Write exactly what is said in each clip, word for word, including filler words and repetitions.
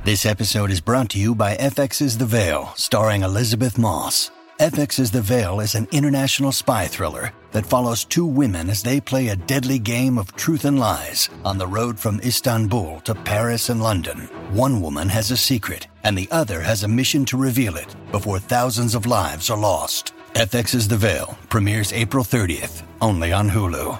This episode is brought to you by F X's The Veil, starring Elizabeth Moss. F X's The Veil is an international spy thriller that follows two women as they play a deadly game of truth and lies on the road from Istanbul to Paris and London. One woman has a secret, and the other has a mission to reveal it before thousands of lives are lost. F X's The Veil premieres April thirtieth, only on Hulu.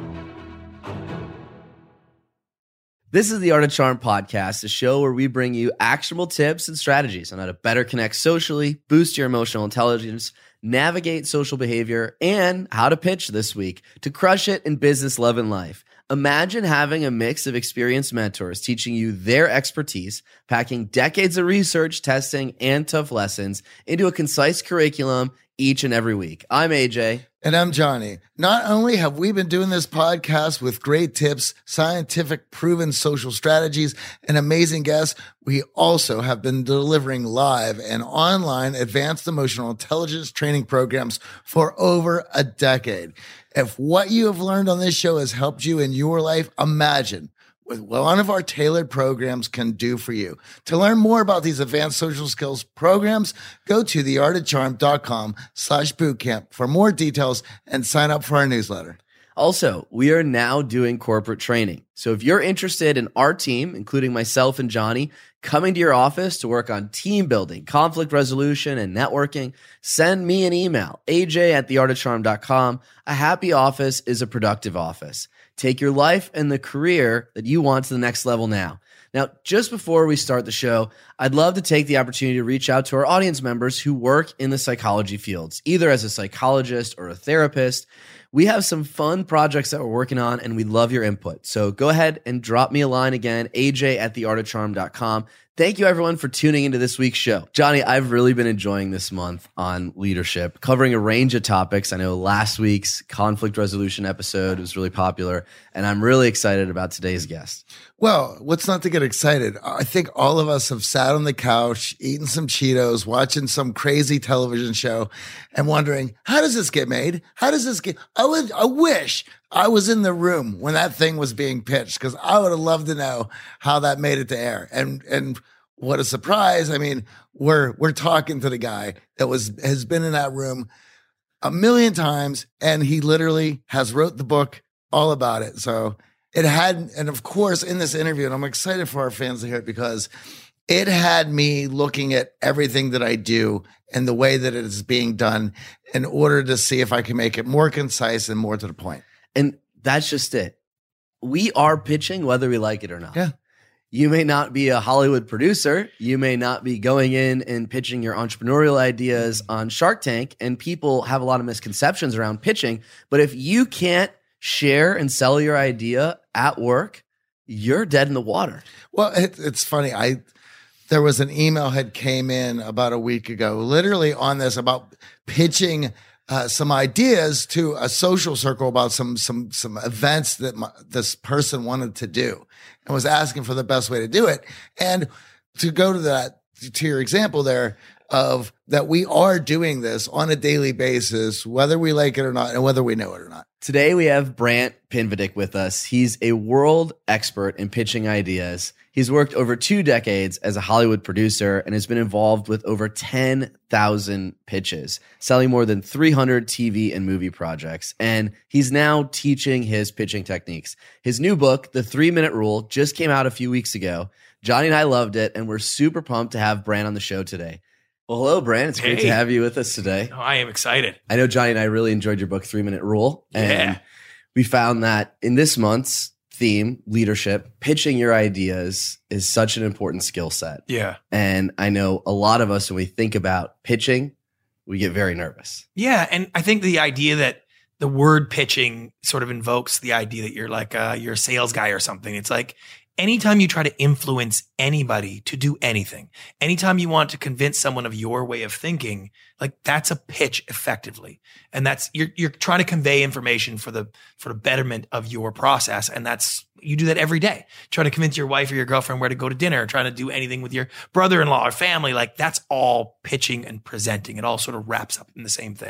This is the Art of Charm podcast, a show where we bring you actionable tips and strategies on how to better connect socially, boost your emotional intelligence, navigate social behavior, and how to pitch this week to crush it in business, love, and life. Imagine having a mix of experienced mentors teaching you their expertise, packing decades of research, testing, and tough lessons into a concise curriculum each and every week. I'm A J. And I'm Johnny. Not only have we been doing this podcast with great tips, scientific proven social strategies, and amazing guests, we also have been delivering live and online advanced emotional intelligence training programs for over a decade. If what you have learned on this show has helped you in your life, imagine what one of our tailored programs can do for you. To learn more about these advanced social skills programs, go to theartofcharm.com slash bootcamp for more details and sign up for our newsletter. Also, we are now doing corporate training. So if you're interested in our team, including myself and Johnny, coming to your office to work on team building, conflict resolution, and networking, send me an email, A J at the art of charm dot com. A happy office is a productive office. Take your life and the career that you want to the next level now. Now, just before we start the show, I'd love to take the opportunity to reach out to our audience members who work in the psychology fields, either as a psychologist or a therapist. We have some fun projects that we're working on, and we'd love your input. So go ahead and drop me a line again, A J at the art of charm dot com. Thank you, everyone, for tuning into this week's show. Johnny, I've really been enjoying this month on leadership, covering a range of topics. I know last week's conflict resolution episode was really popular, and I'm really excited about today's guest. Well, what's not to get excited? I think all of us have sat on the couch, eating some Cheetos, watching some crazy television show, and wondering, how does this get made? How does this get? I would, I wish I was in the room when that thing was being pitched, because I would have loved to know how that made it to air. And and what a surprise! I mean, we're we're talking to the guy that was has been in that room a million times, and he literally has wrote the book all about it. So it had, and of course, in this interview, and I'm excited for our fans to hear it, because it had me looking at everything that I do and the way that it is being done in order to see if I can make it more concise and more to the point. And that's just it. We are pitching whether we like it or not. Yeah. You may not be a Hollywood producer. You may not be going in and pitching your entrepreneurial ideas on Shark Tank, and people have a lot of misconceptions around pitching. But if you can't share and sell your idea at work, you're dead in the water. Well, it, it's funny. I there was an email had came in about a week ago, literally on this, about pitching uh, some ideas to a social circle about some some some events that my, this person wanted to do, and was asking for the best way to do it. And to go to that, to your example there of that, we are doing this on a daily basis, whether we like it or not, and whether we know it or not. Today, we have Brant Pinvidic with us. He's a world expert in pitching ideas. He's worked over two decades as a Hollywood producer and has been involved with over ten thousand pitches, selling more than three hundred T V and movie projects. And he's now teaching his pitching techniques. His new book, The Three-Minute Rule, just came out a few weeks ago. Johnny and I loved it, and we're super pumped to have Brant on the show today. Well, hello, Brant. It's great Hey. to have you with us today. Oh, I am excited. I know Johnny and I really enjoyed your book, Three Minute Rule. And Yeah. we found that in this month's theme, leadership, pitching your ideas is such an important skill set. Yeah. And I know a lot of us, when we think about pitching, we get very nervous. Yeah. And I think the idea that the word pitching sort of invokes the idea that you're like a, you're a sales guy or something. It's like anytime you try to influence anybody to do anything, anytime you want to convince someone of your way of thinking, like that's a pitch effectively. And that's, you're, you're trying to convey information for the, for the betterment of your process. And that's, you do that every day. Trying to convince your wife or your girlfriend where to go to dinner, trying to do anything with your brother-in-law or family. Like that's all pitching and presenting. It all sort of wraps up in the same thing.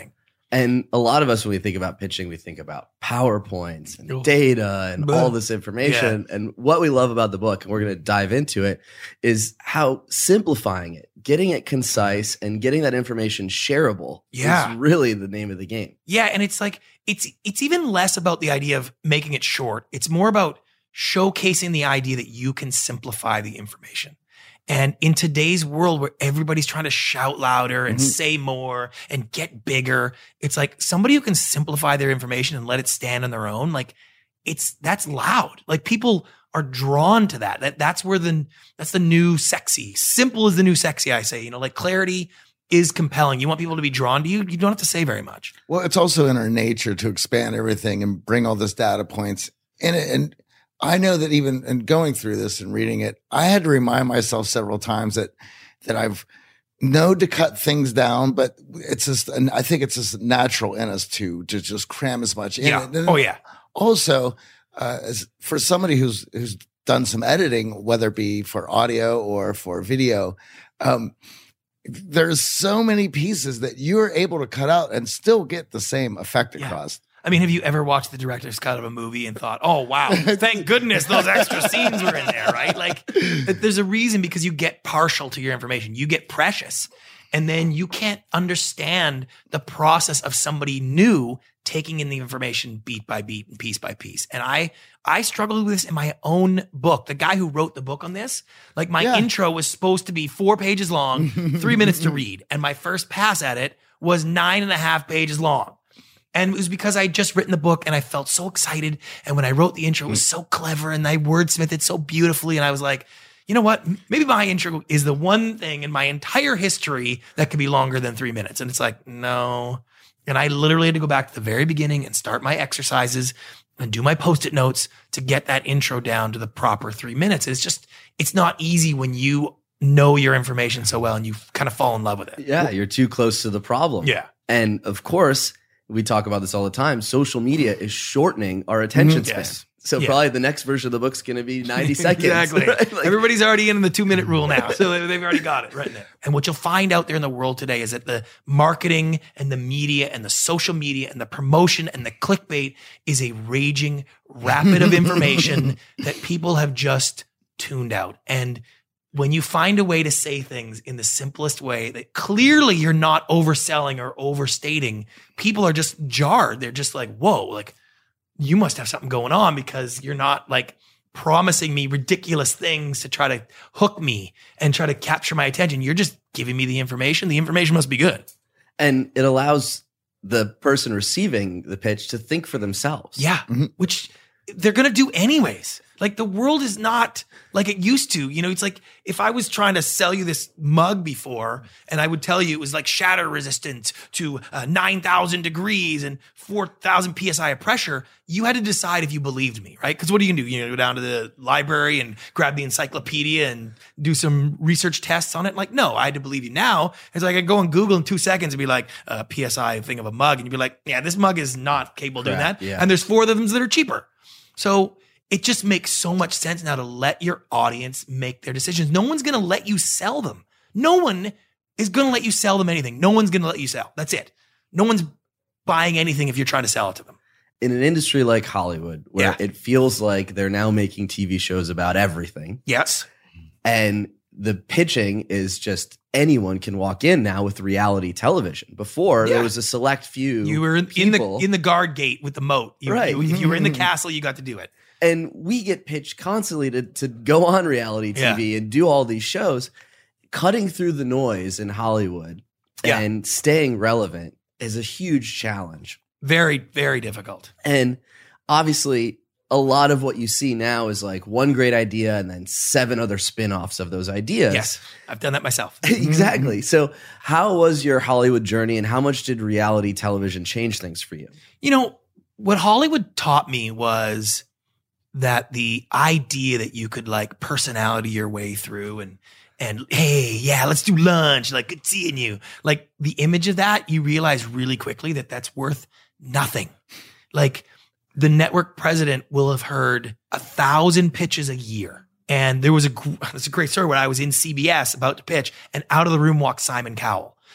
And a lot of us, when we think about pitching, we think about PowerPoints and Ugh. data and Bleh. all this information. Yeah. And what we love about the book, and we're going to dive into it, is how simplifying it, getting it concise, and getting that information shareable yeah. is really the name of the game. Yeah, and it's like it's it's even less about the idea of making it short. It's more about showcasing the idea that you can simplify the information. And in today's world where everybody's trying to shout louder and mm-hmm. say more and get bigger, it's like somebody who can simplify their information and let it stand on their own. Like it's, that's loud. Like people are drawn to that. That that's where the, that's the new sexy. Simple is the new sexy, I say, you know, like clarity is compelling. You want people to be drawn to you. You don't have to say very much. Well, it's also in our nature to expand everything and bring all this data points in it. And I know that even in going through this and reading it, I had to remind myself several times that that I've known to cut things down, but it's just, and I think it's just natural in us to to just cram as much in yeah. it. And oh yeah. Also, uh, as for somebody who's who's done some editing, whether it be for audio or for video, um, there's so many pieces that you're able to cut out and still get the same effect across. Yeah. I mean, have you ever watched the director's cut of a movie and thought, oh, wow, thank goodness those extra scenes were in there, right? Like there's a reason, because you get partial to your information. You get precious. And then you can't understand the process of somebody new taking in the information beat by beat and piece by piece. And I I struggled with this in my own book. The guy who wrote the book on this, like my yeah. intro was supposed to be four pages long, three minutes to read. And my first pass at it was nine and a half pages long. And it was because I had just written the book and I felt so excited. And when I wrote the intro, it was so clever and I wordsmithed so beautifully. And I was like, you know what? Maybe my intro is the one thing in my entire history that could be longer than three minutes. And it's like, no. And I literally had to go back to the very beginning and start my exercises and do my Post-it notes to get that intro down to the proper three minutes. It's just, it's not easy when you know your information so well and you kind of fall in love with it. Yeah, you're too close to the problem. Yeah. And of course, we talk about this all the time. Social media is shortening our attention mm-hmm. span. Yes. So yeah. probably the next version of the book's going to be ninety seconds. Exactly. Right? Like, everybody's already in the two minute rule now. So they've already got it right there. And what you'll find out there in the world today is that the marketing and the media and the social media and the promotion and the clickbait is a raging rapid of information that people have just tuned out. And when you find a way to say things in the simplest way that clearly you're not overselling or overstating, people are just jarred. They're just like, whoa, like you must have something going on because you're not like promising me ridiculous things to try to hook me and try to capture my attention. You're just giving me the information. The information must be good. And it allows the person receiving the pitch to think for themselves. Yeah, mm-hmm. which they're going to do anyways. Like the world is not like it used to. You know, it's like if I was trying to sell you this mug before and I would tell you it was like shatter resistant to uh, nine thousand degrees and four thousand P S I of pressure, you had to decide if you believed me, right? Because what are you going to do? You're going to go down to the library and grab the encyclopedia and do some research tests on it? Like, no, I had to believe you now. It's like I go on Google in two seconds and be like, uh, P S I thing of a mug. And you'd be like, yeah, this mug is not capable of doing that. Yeah. And there's four of them that are cheaper. So it just makes so much sense now to let your audience make their decisions. No one's going to let you sell them. No one is going to let you sell them anything. No one's going to let you sell. That's it. No one's buying anything if you're trying to sell it to them. In an industry like Hollywood, where Yeah. it feels like they're now making T V shows about everything, Yes. and the pitching is just anyone can walk in now with reality television. Before, Yeah. there was a select few You were in, in the people. in the guard gate with the moat. You, Right. you- if you were in the castle, you got to do it. And we get pitched constantly to, to go on reality T V Yeah. and do all these shows. Cutting through the noise in Hollywood Yeah. and staying relevant is a huge challenge. Very, very difficult. And obviously, a lot of what you see now is like one great idea and then seven other spin-offs of those ideas. Yes. I've done that myself. Exactly. So how was your Hollywood journey and how much did reality television change things for you? You know, what Hollywood taught me was that the idea that you could like personality your way through and and hey, yeah, let's do lunch. Like, good seeing you. Like the image of that, you realize really quickly that that's worth nothing. Like the network president will have heard a thousand pitches a year. And there was a, it's a great story where I was in C B S about to pitch and out of the room walked Simon Cowell.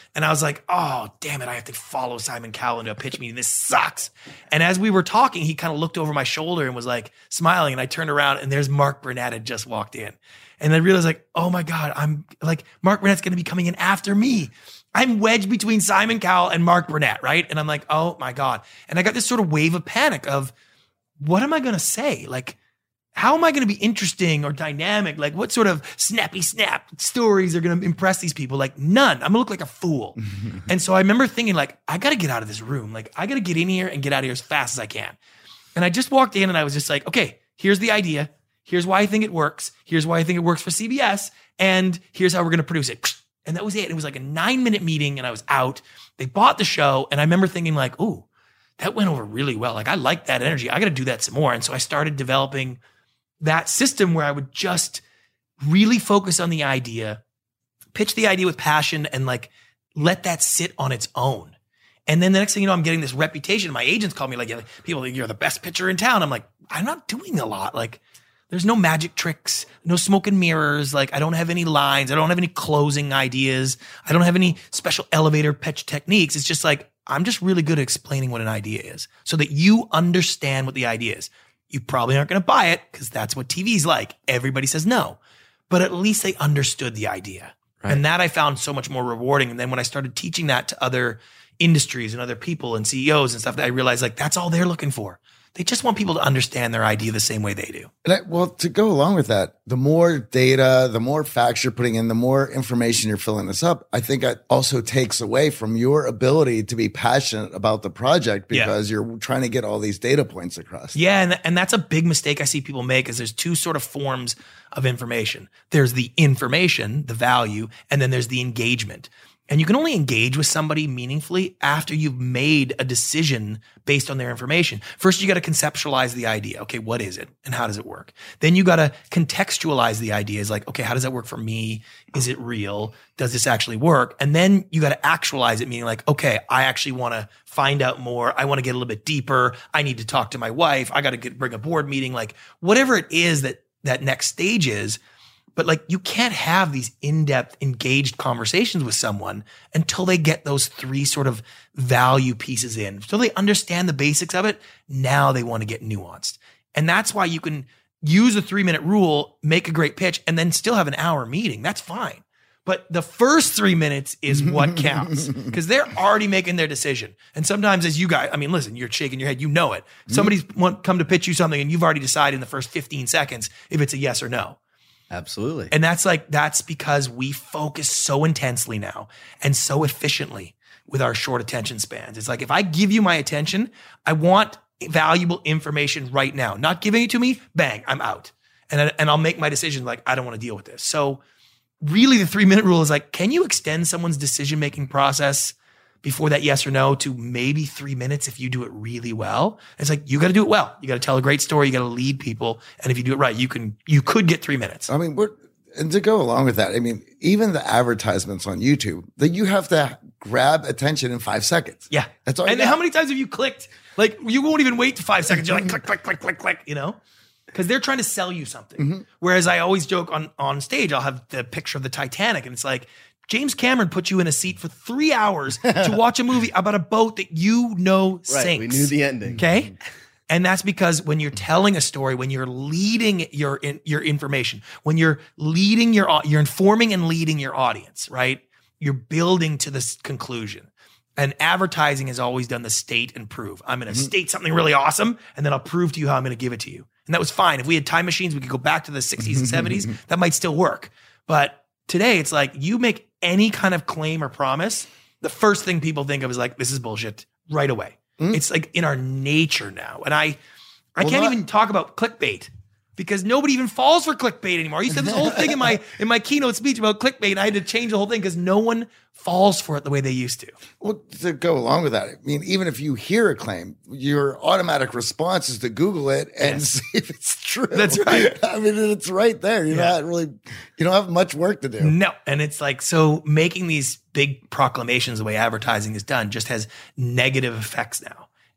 And I was like, oh, damn it. I have to follow Simon Cowell into a pitch meeting. This sucks. And as we were talking, he kind of looked over my shoulder and was like smiling. And I turned around and there's Mark Burnett had just walked in. And I realized like, oh my God, I'm like, Mark Burnett's going to be coming in after me. I'm wedged between Simon Cowell and Mark Burnett, right? And I'm like, oh my God. And I got this sort of wave of panic of, what am I going to say? Like, how am I going to be interesting or dynamic? Like, what sort of snappy snap stories are going to impress these people? Like, none. I'm going to look like a fool. And so I remember thinking, like, I got to get out of this room. Like, I got to get in here and get out of here as fast as I can. And I just walked in and I was just like, okay, here's the idea. Here's why I think it works. Here's why I think it works for C B S. And here's how we're going to produce it. And that was it. It was like a nine minute meeting and I was out. They bought the show. And I remember thinking, like, ooh, that went over really well. Like, I like that energy. I got to do that some more. And so I started developing that system where I would just really focus on the idea, pitch the idea with passion, and like let that sit on its own. And then the next thing you know, I'm getting this reputation. My agents call me like, people think you're the best pitcher in town. I'm like, I'm not doing a lot. Like, there's no magic tricks, no smoke and mirrors. Like, I don't have any lines. I don't have any closing ideas. I don't have any special elevator pitch techniques. It's just like, I'm just really good at explaining what an idea is so that you understand what the idea is. You probably aren't going to buy it because that's what T V's like. Everybody says no, but at least they understood the idea. Right. And that I found so much more rewarding. And then when I started teaching that to other industries and other people and C E Os and stuff, that I realized like, that's all they're looking for. They just want people to understand their idea the same way they do. And I, well, to go along with that, the more data, the more facts you're putting in, the more information you're filling this up, I think it also takes away from your ability to be passionate about the project because yeah. you're trying to get all these data points across. Yeah, and, and that's a big mistake I see people make is there's two sort of forms of information. There's the information, the value, and then there's the engagement. And you can only engage with somebody meaningfully after you've made a decision based on their information. First, you got to conceptualize the idea. Okay, what is it and how does it work? Then you got to contextualize the ideas like, okay, how does that work for me? Is it real? Does this actually work? And then you got to actualize it, meaning like, okay, I actually want to find out more. I want to get a little bit deeper. I need to talk to my wife. I got to get, bring a board meeting, like whatever it is that that next stage is. But like, you can't have these in-depth engaged conversations with someone until they get those three sort of value pieces in. So they understand the basics of it. Now they want to get nuanced. And that's why you can use a three minute rule, make a great pitch, and then still have an hour meeting. That's fine. But the first three minutes is what counts because they're already making their decision. And sometimes as you guys, I mean, listen, you're shaking your head, you know it. Somebody's want, come to pitch you something and you've already decided in the first fifteen seconds if it's a yes or no. Absolutely. And that's like, that's because we focus so intensely now and so efficiently with our short attention spans. It's like, if I give you my attention, I want valuable information right now. Not giving it to me, bang, I'm out. And, I, and I'll make my decision like, I don't want to deal with this. So really the three minute rule is like, can you extend someone's decision-making process before that yes or no to maybe three minutes if you do it really well? It's like, you got to do it well. You got to tell a great story. You got to lead people. And if you do it right, you can, you could get three minutes. I mean, we're, and to go along with that, I mean, even the advertisements on YouTube that you have to grab attention in five seconds. Yeah. That's all. And how many times have you clicked? Like, you won't even wait to five seconds. You're like, click, click, click, click, click, you know? Because they're trying to sell you something. Mm-hmm. Whereas I always joke on, on stage, I'll have the picture of the Titanic and it's like, James Cameron put you in a seat for three hours to watch a movie about a boat that you know sinks. Right, we knew the ending. Okay? And that's because when you're telling a story, when you're leading your in, your information, when you're leading your, you're informing and leading your audience, right? You're building to this conclusion. And advertising has always done the state and prove. I'm going to mm-hmm. state something really awesome, and then I'll prove to you how I'm going to give it to you. And that was fine. If we had time machines, we could go back to the sixties and seventies. That might still work. But today, it's like you make any kind of claim or promise, the first thing people think of is like, this is bullshit right away. Mm-hmm. It's like in our nature now. And I I well, can't not- even talk about clickbait because nobody even falls for clickbait anymore. I used to have this whole thing in my in my keynote speech about clickbait, and I had to change the whole thing because no one falls for it the way they used to. Well, to go along with that, I mean, even if you hear a claim, your automatic response is to Google it and yes. see if it's true. That's right. I mean, it's right there. You're yeah. not really, you don't have much work to do. No. And it's like, so making these big proclamations the way advertising is done just has negative effects now.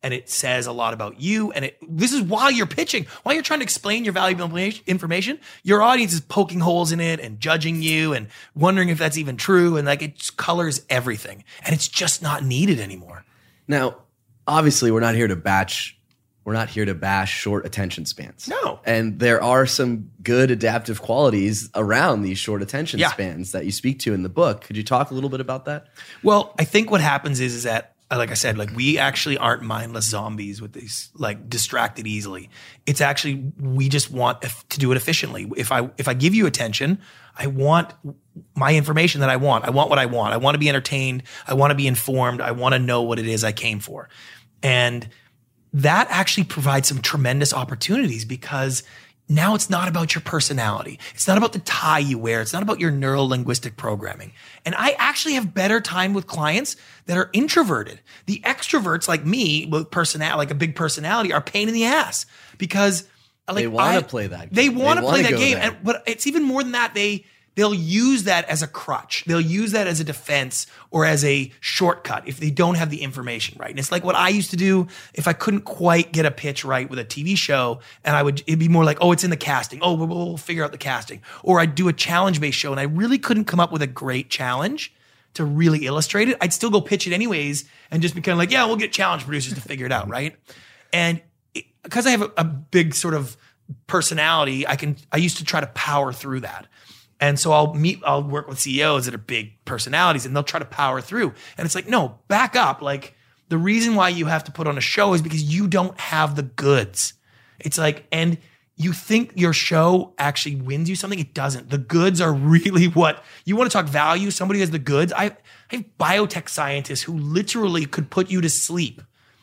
and it says a lot about you. And it, this is while you're pitching, while you're trying to explain your valuable information, your audience is poking holes in it and judging you and wondering if that's even true. And like it colors everything, and it's just not needed anymore. Now, obviously, we're not here to batch. We're not here to bash short attention spans. No. And there are some good adaptive qualities around these short attention Yeah. spans that you speak to in the book. Could you talk a little bit about that? Well, I think what happens is, is that, like I said, like we actually aren't mindless zombies with these, like distracted easily. It's actually, we just want to do it efficiently. If I, if I give you attention, I want my information that I want. I want what I want. I want to be entertained. I want to be informed. I want to know what it is I came for. And that actually provides some tremendous opportunities, because now it's not about your personality. It's not about the tie you wear. It's not about your neuro-linguistic programming. And I actually have better time with clients that are introverted. The extroverts like me with personality, like a big personality, are pain in the ass, because like, They wanna I- play that They game. want They to play wanna that go game. there. And, but it's even more than that. They, They'll use that as a crutch. They'll use that as a defense or as a shortcut if they don't have the information right. And it's like what I used to do if I couldn't quite get a pitch right with a T V show, and I would, it'd be more like, oh, it's in the casting. Oh, we'll, we'll figure out the casting. Or I'd do a challenge-based show and I really couldn't come up with a great challenge to really illustrate it. I'd still go pitch it anyways and just be kind of like, yeah, we'll get challenge producers to figure it out, right? And because I have a, a big sort of personality, I can, I used to try to power through that. And so I'll meet, I'll work with C E Os that are big personalities, and they'll try to power through. And it's like, no, back up. Like, the reason why you have to put on a show is because you don't have the goods. It's like, and you think your show actually wins you something. It doesn't. The goods are really what you want to talk value. Somebody who has the goods. I, I have biotech scientists who literally could put you to sleep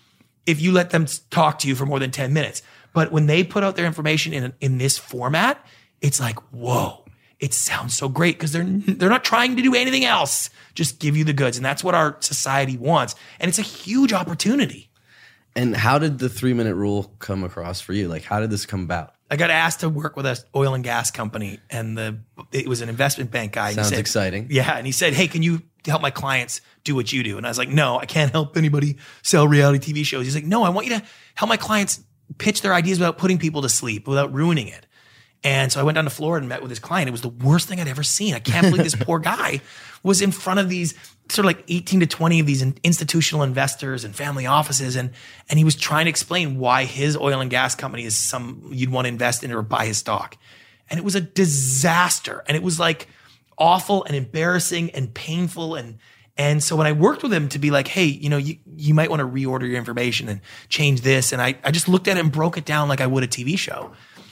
if you let them talk to you for more than ten minutes. But when they put out their information in, in this format, it's like, whoa. It sounds so great, because they're they're not trying to do anything else. Just give you the goods. And that's what our society wants. And it's a huge opportunity. And how did the three minute rule come across for you? Like, how did this come about? I got asked to work with an oil and gas company, and the it was an investment bank guy. And he Sounds said, exciting. Yeah. And he said, hey, can you help my clients do what you do? And I was like, no, I can't help anybody sell reality T V shows. He's like, no, I want you to help my clients pitch their ideas without putting people to sleep, without ruining it. And so I went down to Florida and met with his client. It was the worst thing I'd ever seen. I can't believe this poor guy was in front of these sort of like eighteen to twenty of these institutional investors and family offices. And, and he was trying to explain why his oil and gas company is some you'd want to invest in or buy his stock. And it was a disaster. And it was like awful and embarrassing and painful. And, and so when I worked with him to be like, hey, you know, you, you might want to reorder your information and change this. And I, I just looked at it and broke it down like I would a T V show.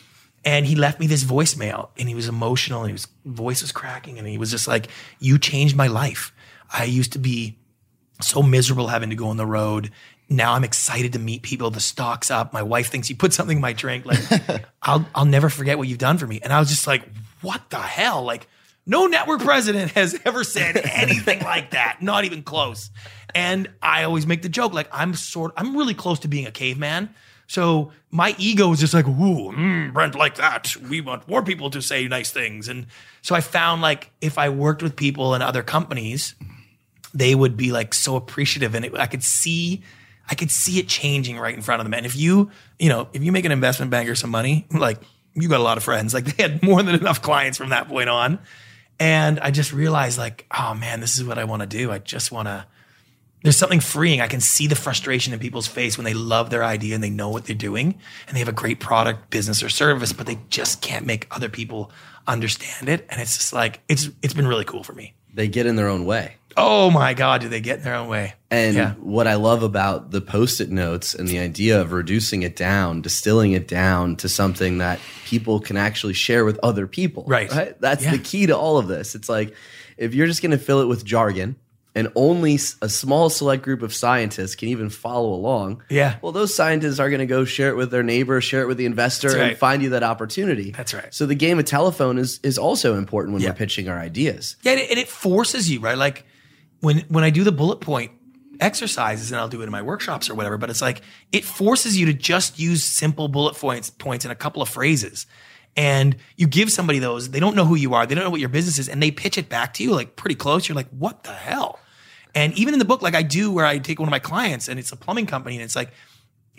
And he left me this voicemail, and he was emotional, and his voice was cracking, and he was just like, you changed my life. I used to be so miserable having to go on the road. Now I'm excited to meet people. The stock's up. My wife thinks you put something in my drink. Like, I'll, I'll never forget what you've done for me. And I was just like, what the hell? Like, no network president has ever said anything like that. Not even close. And I always make the joke, like, I'm sort, I'm really close to being a caveman. So my ego was just like, ooh, mm, Brent, like that. We want more people to say nice things. And so I found, like, if I worked with people in other companies, they would be like so appreciative. And it, I could see, I could see it changing right in front of them. And if you, you know, if you make an investment banker some money, like, you got a lot of friends. Like, they had more than enough clients from that point on. And I just realized, like, oh man, this is what I want to do. I just want to, there's something freeing. I can see the frustration in people's face when they love their idea and they know what they're doing and they have a great product, business, or service, but they just can't make other people understand it. And it's just like, it's it's been really cool for me. They get in their own way. Oh my God, do they get in their own way? And Yeah. what I love about the Post-it notes and the idea of reducing it down, distilling it down to something that people can actually share with other people. Right. That's Yeah. the key to all of this. It's like, if you're just going to fill it with jargon, and only s- a small select group of scientists can even follow along, Yeah. well, those scientists are going to go share it with their neighbor, share it with the investor, That's and right. find you that opportunity. That's right. So the game of telephone is is also important when Yeah. we're pitching our ideas. Yeah, and it, and it forces you, right? Like when when I do the bullet point exercises, and I'll do it in my workshops or whatever, but it's like it forces you to just use simple bullet points points in a couple of phrases. And you give somebody those, they don't know who you are, they don't know what your business is, and they pitch it back to you like pretty close. You're like, what the hell? And even in the book, like I do, where I take one of my clients and it's a plumbing company, and it's like,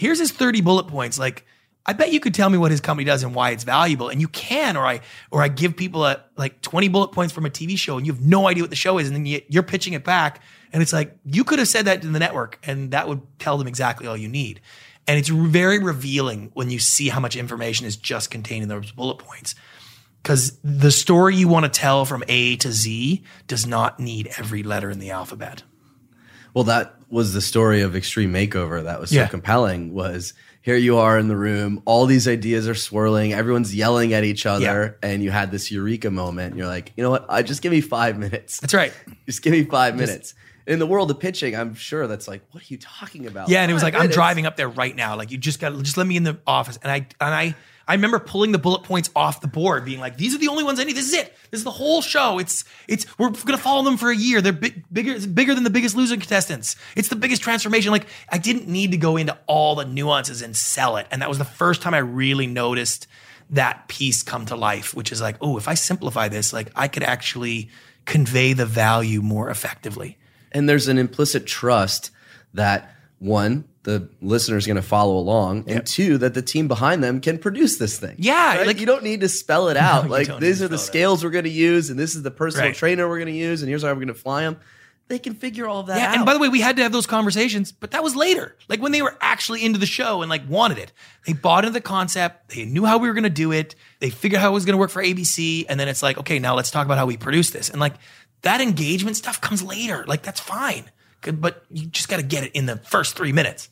here's his thirty bullet points. Like, I bet you could tell me what his company does and why it's valuable. And you can, or I, or I give people a, like twenty bullet points from a T V show and you have no idea what the show is. And then you, you're pitching it back. And it's like, you could have said that to the network and that would tell them exactly all you need. And it's very revealing when you see how much information is just contained in those bullet points. Because the story you want to tell from A to Z does not need every letter in the alphabet. Well, that was the story of Extreme Makeover that was so Yeah. compelling, was here you are in the room, all these ideas are swirling, everyone's yelling at each other, and you had this eureka moment. And you're like, you know what? I just give me five minutes. That's right. Just give me five minutes. In the world of pitching, I'm sure that's like, what are you talking about? Yeah, and it was Five like, minutes? I'm driving up there right now. Like, you just got to just let me in the office. And I and I I remember pulling the bullet points off the board, being like, these are the only ones I need. This is it. This is the whole show. It's it's we're gonna follow them for a year. They're big, bigger, it's bigger than the Biggest Loser contestants. It's the biggest transformation. Like, I didn't need to go into all the nuances and sell it. And that was the first time I really noticed that piece come to life, which is like, oh, if I simplify this, like I could actually convey the value more effectively. And there's an implicit trust that, one, the listener is going to follow along, and Yep. two, that the team behind them can produce this thing. Yeah, Right? like- you don't need to spell it out. you like, don't need these to are the spell it out. scales we're going to use, and this is the personal Right. trainer we're going to use, and here's how we're going to fly them. They can figure all of that Yeah, out. and by the way, we had to have those conversations, but that was later. Like when they were actually into the show and like wanted it. They bought into the concept. They knew how we were going to do it. They figured how it was going to work for A B C. And then it's like, okay, now let's talk about how we produce this. And like that engagement stuff comes later. Like that's fine. Good, but you just got to get it in the first three minutes.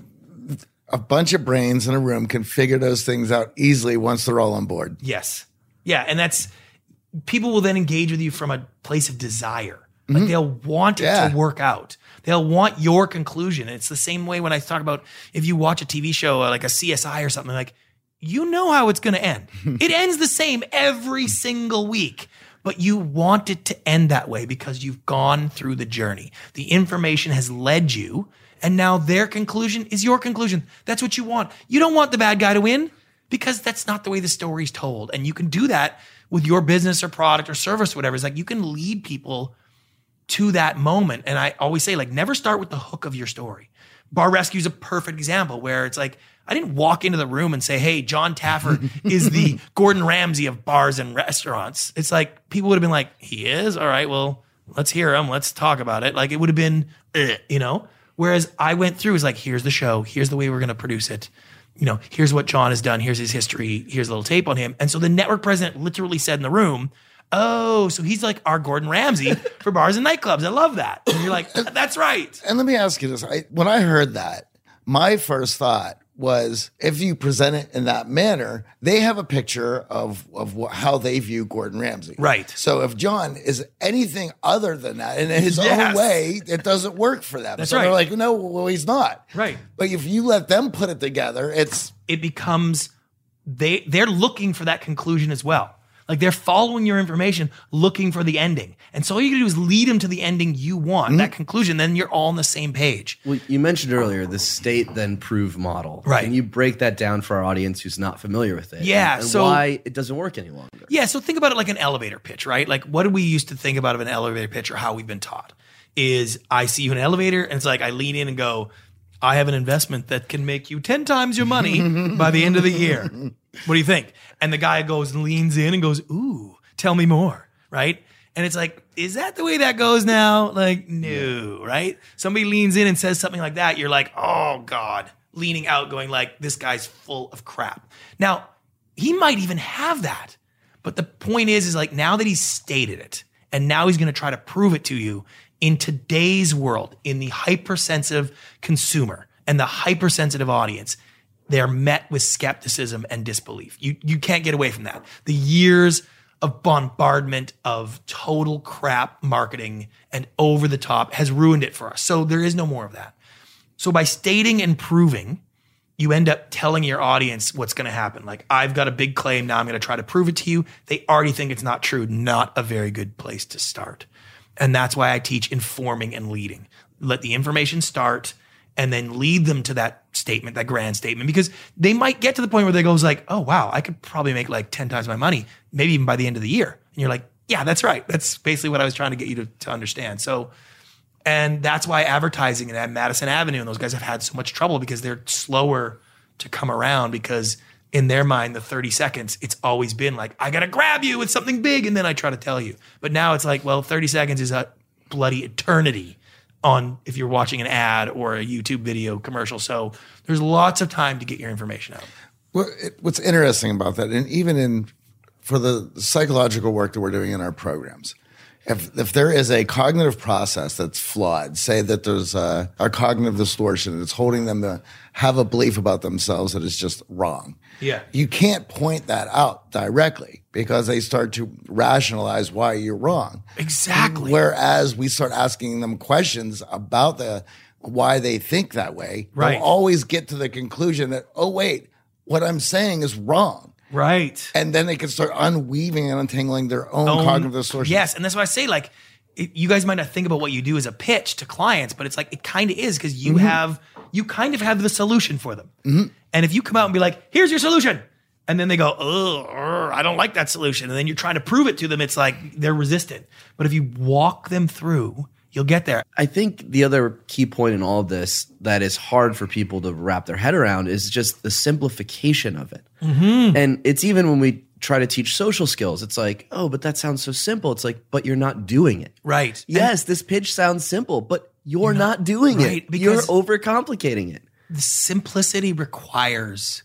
A bunch of brains in a room can figure those things out easily once they're all on board. Yes. Yeah. And that's, people will then engage with you from a place of desire. Like they'll want it Yeah. to work out. They'll want your conclusion. And it's the same way when I talk about if you watch a T V show uh, like a C S I or something, like you know how it's going to end. It ends the same every single week, but you want it to end that way because you've gone through the journey. The information has led you, and now their conclusion is your conclusion. That's what you want. You don't want the bad guy to win because that's not the way the story's told. And you can do that with your business or product or service, whatever. It's like you can lead people to that moment. And I always say, like, never start with the hook of your story. Bar Rescue is a perfect example where it's like, I didn't walk into the room and say, hey, John Taffer is the Gordon Ramsay of bars and restaurants. It's like, people would have been like, he is? All right, well, let's hear him. Let's talk about it. Like, it would have been, eh, you know? Whereas I went through, it was like, here's the show. Here's the way we're going to produce it. You know, here's what John has done. Here's his history. Here's a little tape on him. And so the network president literally said in the room, oh, so he's like our Gordon Ramsay for bars and nightclubs. I love that. And you're like, that's right. And let me ask you this. I, when I heard that, my first thought was if you present it in that manner, they have a picture of, of wh- how they view Gordon Ramsay. Right. So if John is anything other than that in his Yes. own way, it doesn't work for them. That's so they're right. like, no, well, he's not. Right. But if you let them put it together, it's It becomes, they, they're looking for that conclusion as well. Like they're following your information, looking for the ending. And so all you can do is lead them to the ending you want, Mm-hmm. that conclusion. Then you're all on the same page. Well, you mentioned earlier the state then prove model. Right. Can you break that down for our audience who's not familiar with it? Yeah, And, and so- why it doesn't work any longer. Yeah, so think about it like an elevator pitch, right? Like what do we used to think about of an elevator pitch or how we've been taught? Is I see you in an elevator and it's like I lean in and go, I have an investment that can make you ten times your money by the end of the year. What do you think? And the guy goes and leans in and goes, ooh, tell me more, right? And it's like, is that the way that goes now? Like, no, right? Somebody leans in and says something like that. You're like, oh God, leaning out going like, this guy's full of crap. Now, he might even have that. But the point is, is like now that he's stated it and now he's going to try to prove it to you in today's world, in the hypersensitive consumer and the hypersensitive audience, they're met with skepticism and disbelief. You, you can't get away from that. The years of bombardment of total crap marketing and over the top has ruined it for us. So there is no more of that. So by stating and proving, you end up telling your audience what's going to happen. Like, I've got a big claim. Now I'm going to try to prove it to you. They already think it's not true. Not a very good place to start. And that's why I teach informing and leading. Let the information start and then lead them to that statement, that grand statement, because they might get to the point where they goes like, oh, wow, I could probably make like ten times my money, maybe even by the end of the year. And you're like, yeah, that's right. That's basically what I was trying to get you to, to understand. So And that's why advertising and Madison Avenue and those guys have had so much trouble, because they're slower to come around, because in their mind, the thirty seconds, it's always been like, I got to grab you with something big and then I try to tell you. But now it's like, well, thirty seconds is a bloody eternity on if you're watching an ad or a YouTube video commercial. So there's lots of time to get your information out. Well, it, what's interesting about that, and even in for the psychological work that we're doing in our programs, if if there is a cognitive process that's flawed, say that there's a, a cognitive distortion that's holding them to have a belief about themselves that is just wrong. Yeah. You can't point that out directly because they start to rationalize why you're wrong. Exactly. Whereas we start asking them questions about the why they think that way, right. they'll always get to the conclusion that, oh, wait, what I'm saying is wrong. Right. And then they can start unweaving and untangling their own, own cognitive distortion. Yes. And that's why I say, like, it, you guys might not think about what you do as a pitch to clients, but it's like, it kind of is, because you mm-hmm. have, you kind of have the solution for them. Mm-hmm. And if you come out and be like, here's your solution, and then they go, oh, I don't like that solution, and then you're trying to prove it to them, it's like they're resistant. But if you walk them through, you'll get there. I think the other key point in all of this that is hard for people to wrap their head around is just the simplification of it. Mm-hmm. And it's even when we try to teach social skills, it's like, oh, but that sounds so simple. It's like, but you're not doing it. Right. Yes, and this pitch sounds simple, but you're, you're not, not doing right, it. You're overcomplicating it. The simplicity requires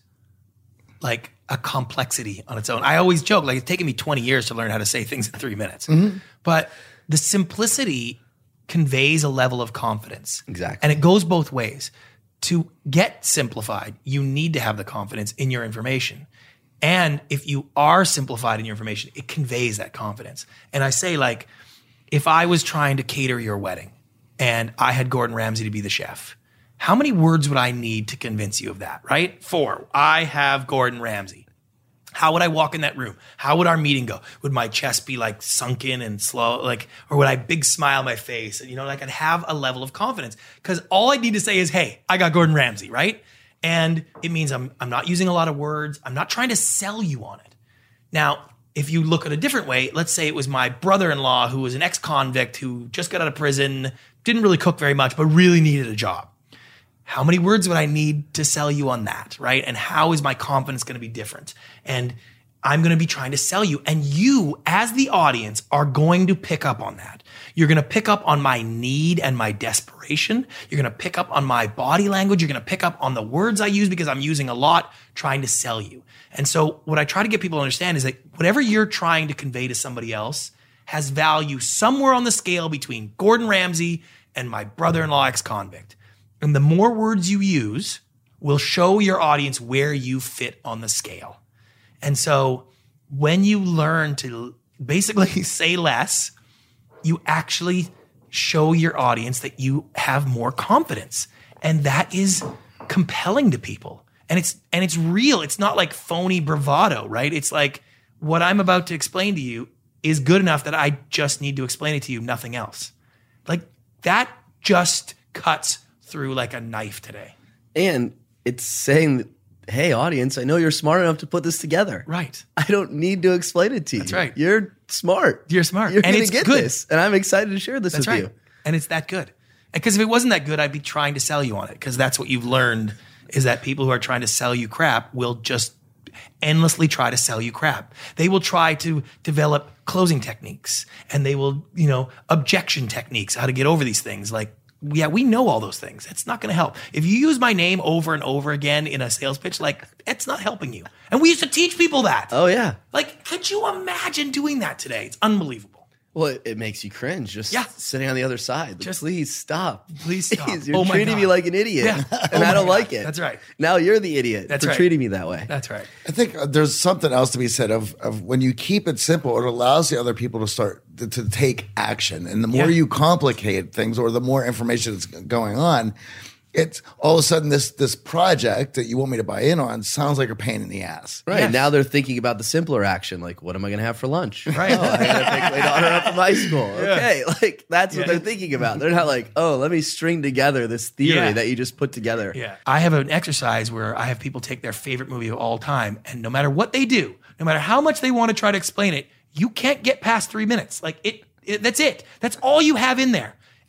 like a complexity on its own. I always joke, like, it's taken me twenty years to learn how to say things in three minutes. Mm-hmm. But the simplicity conveys a level of confidence. Exactly. And it goes both ways. To get simplified, you need to have the confidence in your information. And if you are simplified in your information, it conveys that confidence. And I say, like, if I was trying to cater your wedding and I had Gordon Ramsay to be the chef, how many words would I need to convince you of that, right? Four. I have Gordon Ramsay. How would I walk in that room? How would our meeting go? Would my chest be like sunken and slow, like, or would I big smile on my face? You know, like, I'd have a level of confidence, because all I need to say is, hey, I got Gordon Ramsay, right? And it means I'm I'm not using a lot of words. I'm not trying to sell you on it. Now, if you look at a different way, let's say it was my brother-in-law who was an ex-convict who just got out of prison, didn't really cook very much, but really needed a job. How many words would I need to sell you on that, right? And how is my confidence going to be different? And I'm going to be trying to sell you. And you, as the audience, are going to pick up on that. You're going to pick up on my need and my desperation. You're going to pick up on my body language. You're going to pick up on the words I use, because I'm using a lot trying to sell you. And so what I try to get people to understand is that whatever you're trying to convey to somebody else has value somewhere on the scale between Gordon Ramsay and my brother-in-law ex-convict. And the more words you use will show your audience where you fit on the scale. And so when you learn to basically say less, you actually show your audience that you have more confidence. And that is compelling to people. And it's and it's real. It's not like phony bravado, right? It's like, what I'm about to explain to you is good enough that I just need to explain it to you, nothing else. Like, that just cuts through like a knife today. And it's saying, hey, audience, I know you're smart enough to put this together. Right. I don't need to explain it to you. That's right. You're smart. You're smart. You're and going it's to get good. this. And I'm excited to share this That's with right. you. And it's that good. Because if it wasn't that good, I'd be trying to sell you on it. Because that's what you've learned, is that people who are trying to sell you crap will just endlessly try to sell you crap. They will try to develop closing techniques, and they will, you know, objection techniques, how to get over these things. Like, yeah, we know all those things. It's not going to help. If you use my name over and over again in a sales pitch, like, it's not helping you. And we used to teach people that. Oh, yeah. Like, could you imagine doing that today? It's unbelievable. Well, it, it makes you cringe just yeah. sitting on the other side. Like, just please stop. Please stop. Please, you're oh treating God. me like an idiot. Yeah. And oh I don't God. like it. That's right. Now you're the idiot That's for right. treating me that way. That's right. I think uh, there's something else to be said of, of when you keep it simple, it allows the other people to start to, to take action. And the more Yeah. you complicate things, or the more information that's going on, it's all of a sudden this this project that you want me to buy in on sounds like a pain in the ass. Right. Yes. Now they're thinking about the simpler action. Like, what am I going to have for lunch? Right. Oh, I got to pick my daughter up from high school. Yeah. Okay. Like, that's what Yeah. they're thinking about. They're not like, oh, let me string together this theory Yeah. that you just put together. Yeah. I have an exercise where I have people take their favorite movie of all time, and no matter what they do, no matter how much they want to try to explain it, you can't get past three minutes. Like, it, it that's it. That's all you have in there.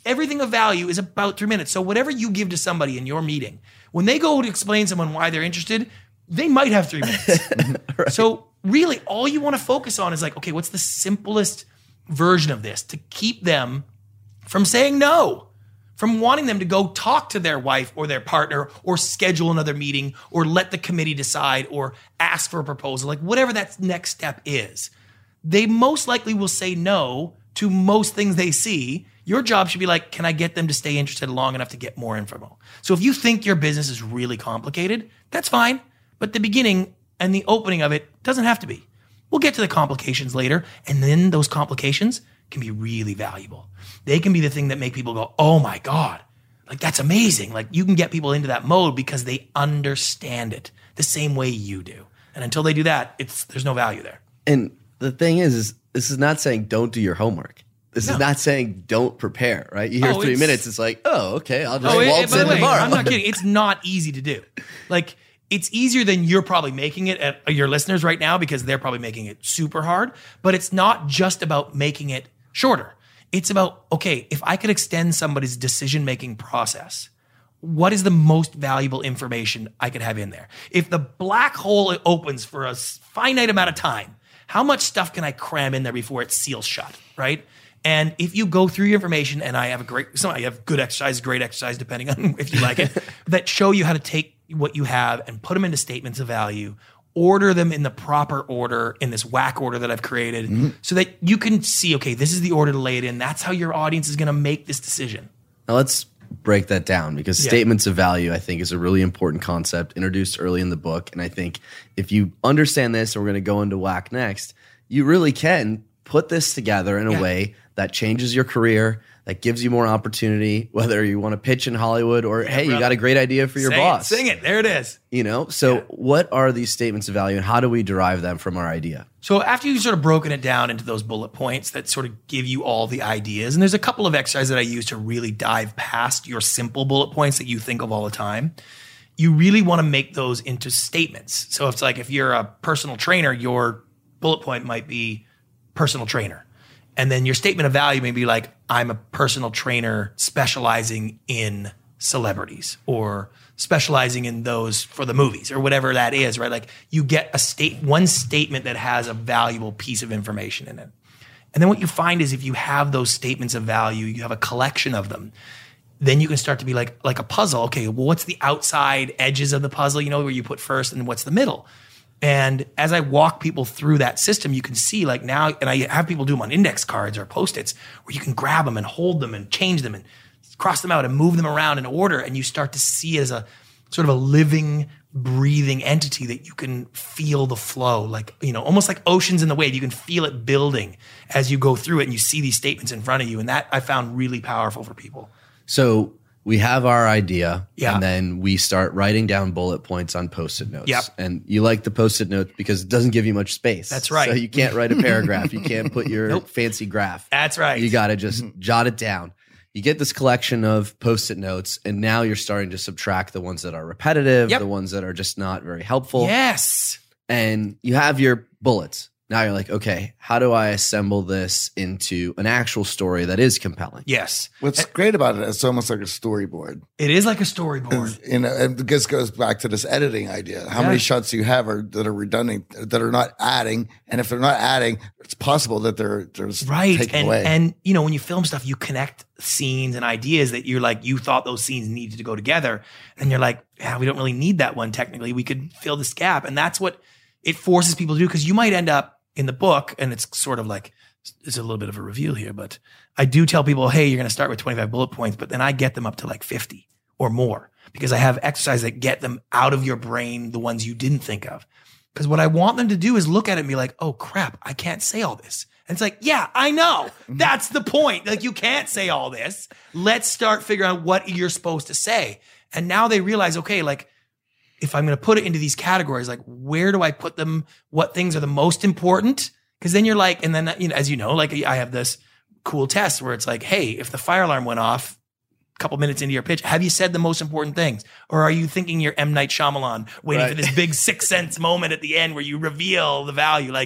Everything of value is about three minutes. So whatever you give to somebody in your meeting, when they go to explain to someone why they're interested, they might have three minutes. Right. So really all you want to focus on is like, okay, what's the simplest version of this to keep them from saying no, from wanting them to go talk to their wife or their partner or schedule another meeting or let the committee decide or ask for a proposal, like whatever that next step is. They most likely will say no to most things they see. Your job should be like, can I get them to stay interested long enough to get more info? So if you think your business is really complicated, that's fine. But the beginning and the opening of it doesn't have to be. We'll get to the complications later. And then those complications can be really valuable. They can be the thing that make people go, oh my God, like that's amazing. Like you can get people into that mode because they understand it the same way you do. And until they do that, it's there's no value there. And the thing is, is this is not saying don't do your homework. This no. is not saying don't prepare, right? You hear oh, three it's, minutes, it's like, oh, okay, I'll just oh, waltz it, it, in way, tomorrow. I'm not kidding. It's not easy to do. Like, it's easier than you're probably making it at your listeners right now because they're probably making it super hard. But it's not just about making it shorter. It's about, okay, if I could extend somebody's decision-making process, what is the most valuable information I could have in there? If the black hole opens for a finite amount of time, how much stuff can I cram in there before it seals shut, right? And if you go through your information, and I have a great, some I have good exercise, great exercise, depending on if you like it, that show you how to take what you have and put them into statements of value, order them in the proper order, in this whack order that I've created, mm-hmm. so that you can see, okay, this is the order to lay it in. That's how your audience is going to make this decision. Now let's break that down because yeah. statements of value, I think, is a really important concept introduced early in the book. And I think if you understand this, and we're going to go into whack next, you really can put this together in a yeah. way that changes your career, that gives you more opportunity, whether you want to pitch in Hollywood or, yeah, hey, brother. You got a great idea for your Say boss. It, sing it. There it is. You know, so yeah. what are these statements of value and how do we derive them from our idea? So after you've sort of broken it down into those bullet points that sort of give you all the ideas, and there's a couple of exercises that I use to really dive past your simple bullet points that you think of all the time. You really want to make those into statements. So if it's like, if you're a personal trainer, your bullet point might be personal trainer. And then your statement of value may be like, I'm a personal trainer specializing in celebrities or specializing in those for the movies or whatever that is, right? Like you get a state, one statement that has a valuable piece of information in it. And then what you find is if you have those statements of value, you have a collection of them, then you can start to be like, like a puzzle. Okay, well, what's the outside edges of the puzzle, you know, where you put first and what's the middle? And as I walk people through that system, you can see like now, and I have people do them on index cards or Post-its where you can grab them and hold them and change them and cross them out and move them around in order. And you start to see it as a sort of a living, breathing entity that you can feel the flow, like, you know, almost like oceans in the wave. You can feel it building as you go through it and you see these statements in front of you. And that I found really powerful for people. So we have our idea, yeah. and then we start writing down bullet points on Post-it notes. Yep. And you like the Post-it note because it doesn't give you much space. That's right. So you can't write a paragraph. You can't put your nope. fancy graph. That's right. You got to just jot it down. You get this collection of Post-it notes, and now you're starting to subtract the ones that are repetitive, yep. the ones that are just not very helpful. Yes. And you have your bullets. Now you're like, okay, how do I assemble this into an actual story that is compelling? Yes. What's and, great about it, it's almost like a storyboard. It is like a storyboard. It's, you know, and this goes back to this editing idea. How yeah. many shots you have are that are redundant, that are not adding, and if they're not adding, it's possible that they're there's right. taken and, away. And you know, when you film stuff, you connect scenes and ideas that you're like, you thought those scenes needed to go together, and you're like, yeah, we don't really need that one technically. We could fill this gap, and that's what it forces people to do, because you might end up in the book, and it's sort of like, it's a little bit of a reveal here, but I do tell people, hey, you're going to start with twenty-five bullet points, but then I get them up to like fifty or more, because I have exercises that get them out of your brain, the ones you didn't think of. Because what I want them to do is look at it and be like, oh crap, I can't say all this. And it's like, yeah, I know. That's the point. Like, you can't say all this. Let's start figuring out what you're supposed to say. And now they realize, okay, like, if I'm going to put it into these categories, like, where do I put them? What things are the most important? Because then you're like, and then, you know, as you know, like, I have this cool test where it's like, hey, if the fire alarm went off a couple minutes into your pitch, have you said the most important things? Or are you thinking you're M. Night Shyamalan, waiting right. for this big Sixth Sense moment at the end where you reveal the value? Like,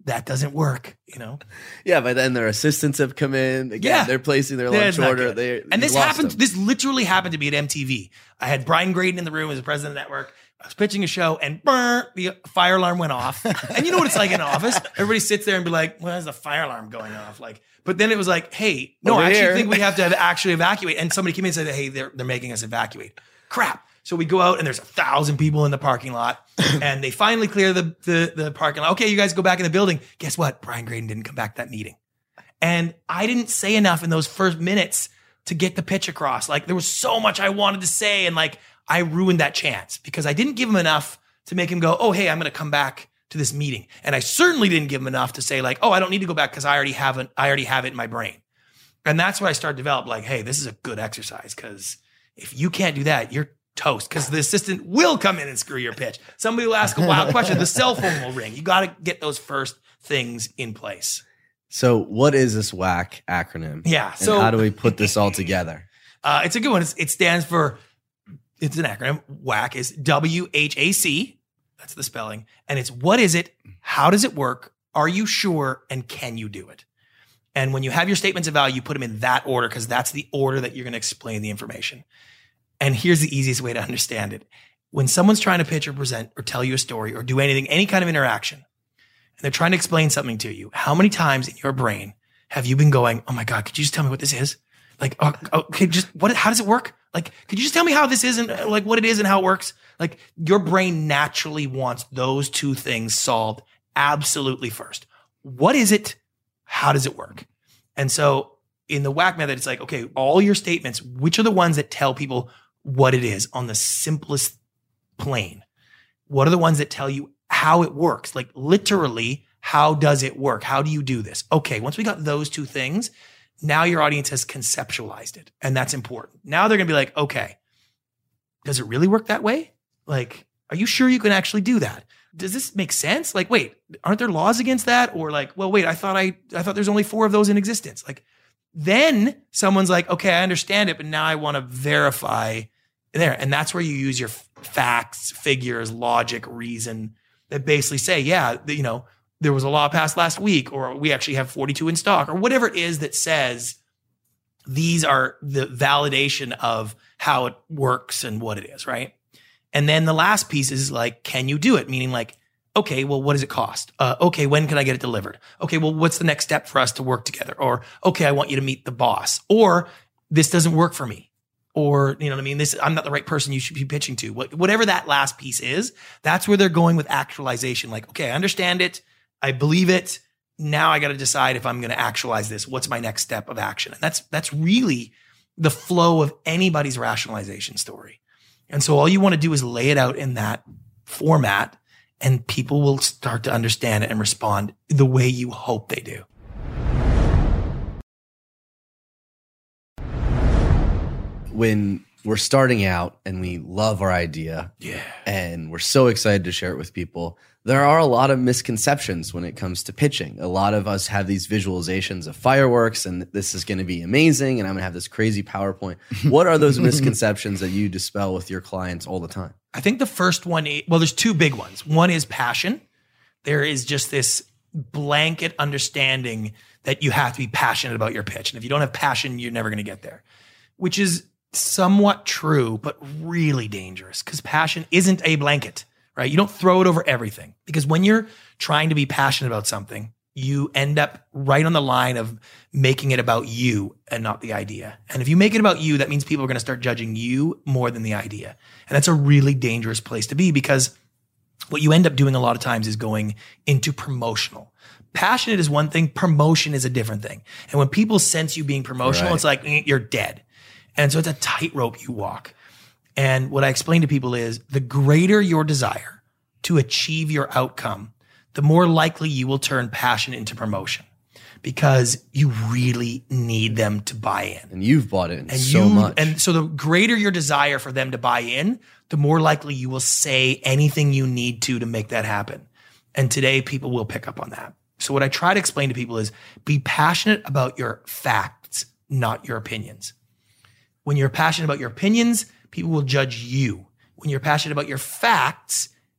that doesn't work, you know? Yeah, but then their assistants have come in. Again, Yeah. they're placing their Yeah, lunch it's not order. good. They, and this you lost happened, them. this literally happened to me at M T V. I had Brian Graydon in the room as the president of the network. I was pitching a show and brr, the fire alarm went off. And you know what it's like in an office? Everybody sits there and be like, why is the fire alarm going off? Like, but then it was like, hey, no, Over I actually here. think we have to actually evacuate. And somebody came in and said, hey, they're, they're making us evacuate. Crap. So we go out and there's a thousand people in the parking lot and they finally clear the, the, the parking lot. Okay, you guys go back in the building. Guess what? Brian Graydon didn't come back to that meeting. And I didn't say enough in those first minutes to get the pitch across. Like there was so much I wanted to say. And like I ruined that chance because I didn't give him enough to make him go, oh, hey, I'm going to come back to this meeting. And I certainly didn't give him enough to say like, oh, I don't need to go back because I already have it. I already have it in my brain. And that's what I started to develop. Like, hey, this is a good exercise because if you can't do that, you're toast because the assistant will come in and screw your pitch. Somebody will ask a wild question. The cell phone will ring. You got to get those first things in place. So what is this WHAC acronym? Yeah. And So how do we put this all together? uh, it's a good one. It's, it stands for, it's an acronym. WHAC is W H A C. That's the spelling. And it's what is it? How does it work? Are you sure? And can you do it? And when you have your statements of value, you put them in that order because that's the order that you're going to explain the information. And here's the easiest way to understand it. When someone's trying to pitch or present or tell you a story or do anything, any kind of interaction, and they're trying to explain something to you, how many times in your brain have you been going, oh my God, could you just tell me what this is? Like, oh, okay, just what, how does it work? Like, could you just tell me how this is and like what it is and how it works? Like your brain naturally wants those two things solved absolutely first. What is it? How does it work? And so in the WHAC method, it's like, okay, all your statements, which are the ones that tell people what it is on the simplest plane? What are the ones that tell you how it works? Like literally, how does it work? How do you do this? Okay, once we got those two things, now your audience has conceptualized it. And that's important. Now they're going to be like, okay, does it really work that way? Like, are you sure you can actually do that? Does this make sense? Like, wait, aren't there laws against that? Or like, well, wait, I thought I, I thought there's only four of those in existence. Like, then someone's like, okay, I understand it, but now I want to verify there. And that's where you use your facts, figures, logic, reason that basically say, yeah, you know, there was a law passed last week, or we actually have forty-two in stock, or whatever it is that says these are the validation of how it works and what it is, right? And then the last piece is like, can you do it? Meaning like, okay, well, what does it cost? Uh, okay, when can I get it delivered? Okay, well, what's the next step for us to work together? Or, okay, I want you to meet the boss. Or, this doesn't work for me. Or, you know what I mean? This, I'm not the right person you should be pitching to. What, whatever that last piece is, that's where they're going with actualization. Like, okay, I understand it. I believe it. Now I got to decide if I'm going to actualize this. What's my next step of action? And that's, that's really the flow of anybody's rationalization story. And so all you want to do is lay it out in that format, and people will start to understand it and respond the way you hope they do. When we're starting out and we love our idea, Yeah. and we're so excited to share it with people, there are a lot of misconceptions when it comes to pitching. A lot of us have these visualizations of fireworks and this is going to be amazing and I'm going to have this crazy PowerPoint. What are those misconceptions that you dispel with your clients all the time? I think the first one, well, there's two big ones. One is passion. There is just this blanket understanding that you have to be passionate about your pitch. And if you don't have passion, you're never going to get there, which is somewhat true, but really dangerous because passion isn't a blanket, right? You don't throw it over everything, because when you're trying to be passionate about something, you end up right on the line of making it about you and not the idea. And if you make it about you, that means people are going to start judging you more than the idea. And that's a really dangerous place to be, because what you end up doing a lot of times is going into promotional. Passionate is one thing, promotion is a different thing. And when people sense you being promotional, Right. it's like eh, you're dead. And so it's a tightrope you walk. And what I explain to people is the greater your desire to achieve your outcome, the more likely you will turn passion into promotion, because you really need them to buy in. And you've bought it in And so you, much. And so the greater your desire for them to buy in, the more likely you will say anything you need to to make that happen. And today people will pick up on that. So what I try to explain to people is be passionate about your facts, not your opinions. When you're passionate about your opinions, people will judge you. When you're passionate about your facts,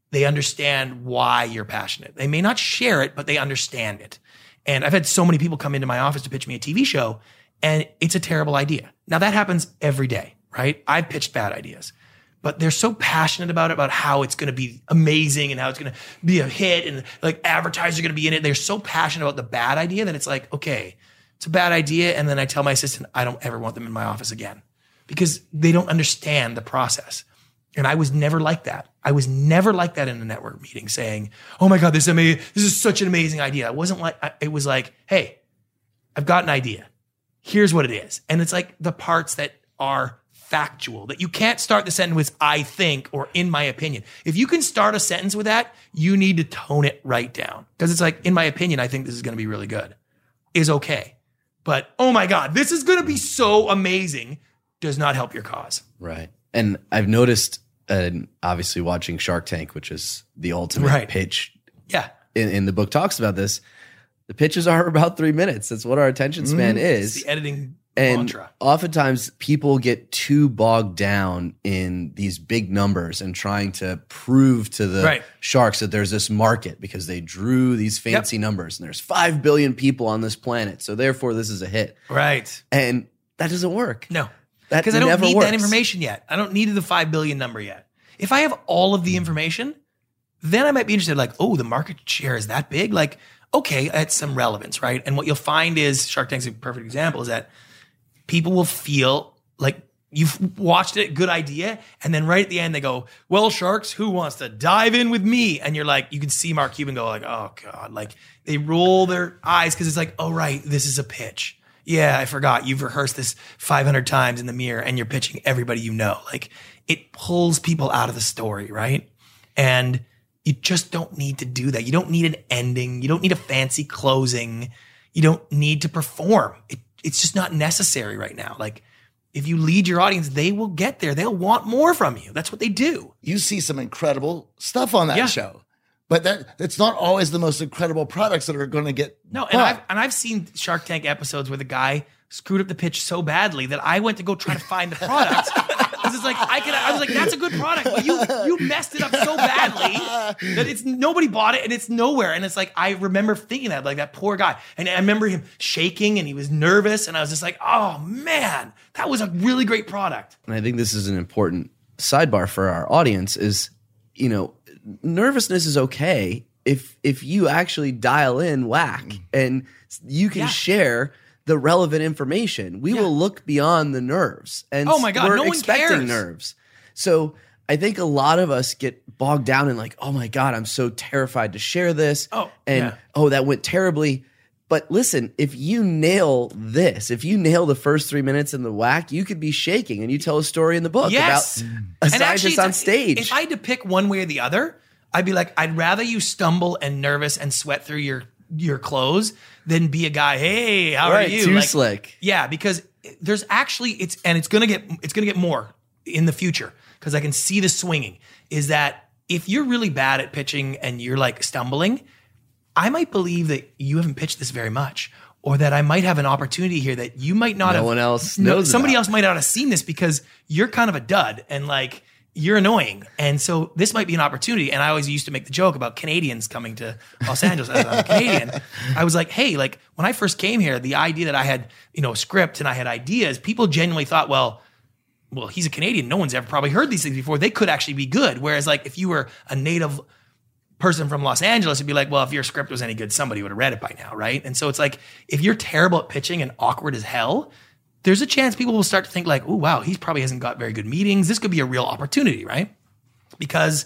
they understand why you're passionate. They may not share it, but they understand it. And I've had so many people come into my office to pitch me a T V show, and it's a terrible idea. Now that happens every day, right? I've pitched bad ideas, but they're so passionate about it, about how it's going to be amazing and how it's going to be a hit and like advertisers are going to be in it. They're so passionate about the bad idea that it's like, okay, it's a bad idea. And then I tell my assistant, I don't ever want them in my office again because they don't understand the process. And I was never like that. I was never like that in a network meeting saying, oh my God, this is amazing. This is such an amazing idea. I wasn't like, it was like, hey, I've got an idea. Here's what it is. And it's like the parts that are factual, that you can't start the sentence with I think or in my opinion. If you can start a sentence with that, you need to tone it right down. Because it's like, in my opinion, I think this is going to be really good. Is okay. But oh my God, this is going to be so amazing does not help your cause. Right. And I've noticed, and obviously watching Shark Tank, which is the ultimate Right. pitch. Yeah. In, in the book talks about this. The pitches are about three minutes. That's what our attention span Mm, is. It's the editing And mantra. oftentimes people get too bogged down in these big numbers and trying to prove to the Right. sharks that there's this market because they drew these fancy Yep. numbers and there's five billion people on this planet. So therefore this is a hit. Right. And that doesn't work. No. That Because I don't never need works. that information yet. I don't need the five billion number yet. If I have all of the information, then I might be interested, like, oh, the market share is that big? Like, okay, that's some relevance, right? And what you'll find is, Shark Tank's a perfect example, is that people will feel like you've watched it, good idea, and then right at the end they go, well, sharks, who wants to dive in with me? And you're like, you can see Mark Cuban go like, oh God, like they roll their eyes because it's like, oh right, this is a pitch. Yeah, I forgot. You've rehearsed this five hundred times in the mirror and you're pitching everybody you know. Like it pulls people out of the story, right? And you just don't need to do that. You don't need an ending. You don't need a fancy closing. You don't need to perform. It, it's just not necessary right now. Like if you lead your audience, they will get there. They'll want more from you. That's what they do. You see some incredible stuff on that Yeah. show, but that it's not always the most incredible products that are going to get No, and bought. I've and I've seen Shark Tank episodes where the guy screwed up the pitch so badly that I went to go try to find the product. Because it's like I could I was like, that's a good product, but you you messed it up so badly that it's nobody bought it and it's nowhere. And it's like I remember thinking that, like that poor guy. And I remember him shaking and he was nervous, and I was just like, oh man, that was a really great product. And I think this is an important sidebar for our audience is, you know, nervousness is okay if if you actually dial in whack and you can Yeah. share the relevant information. We Yeah. will look beyond the nerves. And Oh my God, we're no one expecting cares. nerves. So I think a lot of us get bogged down in like, oh my God, I'm so terrified to share this. Oh, and yeah. oh, that went terribly. But listen, if you nail this, if you nail the first three minutes in the whack, you could be shaking and you tell a story in the book Yes. about a And scientist actually, on it's- stage. If I had to pick one way or the other, I'd be like, I'd rather you stumble and nervous and sweat through your your clothes than be a guy, hey, how Right, are you? too Like, slick. Yeah, because there's actually it's and it's gonna get it's gonna get more in the future because I can see the swinging. Is that if you're really bad at pitching and you're like stumbling, I might believe that you haven't pitched this very much. Or that I might have an opportunity here that you might not No have. one else no, knows Somebody about. else might not have seen this because you're kind of a dud and like you're annoying. And so this might be an opportunity. And I always used to make the joke about Canadians coming to Los Angeles as I'm a Canadian. I was like, hey, like when I first came here, the idea that I had, you know, a script and I had ideas, people genuinely thought, well, well, he's a Canadian. No one's ever probably heard these things before. They could actually be good. Whereas like if you were a native person from Los Angeles, it'd be like, well, if your script was any good, somebody would have read it by now, right? And so it's like, if you're terrible at pitching and awkward as hell, there's a chance people will start to think like, oh, wow, he probably hasn't got very good meetings. This could be a real opportunity, right? Because,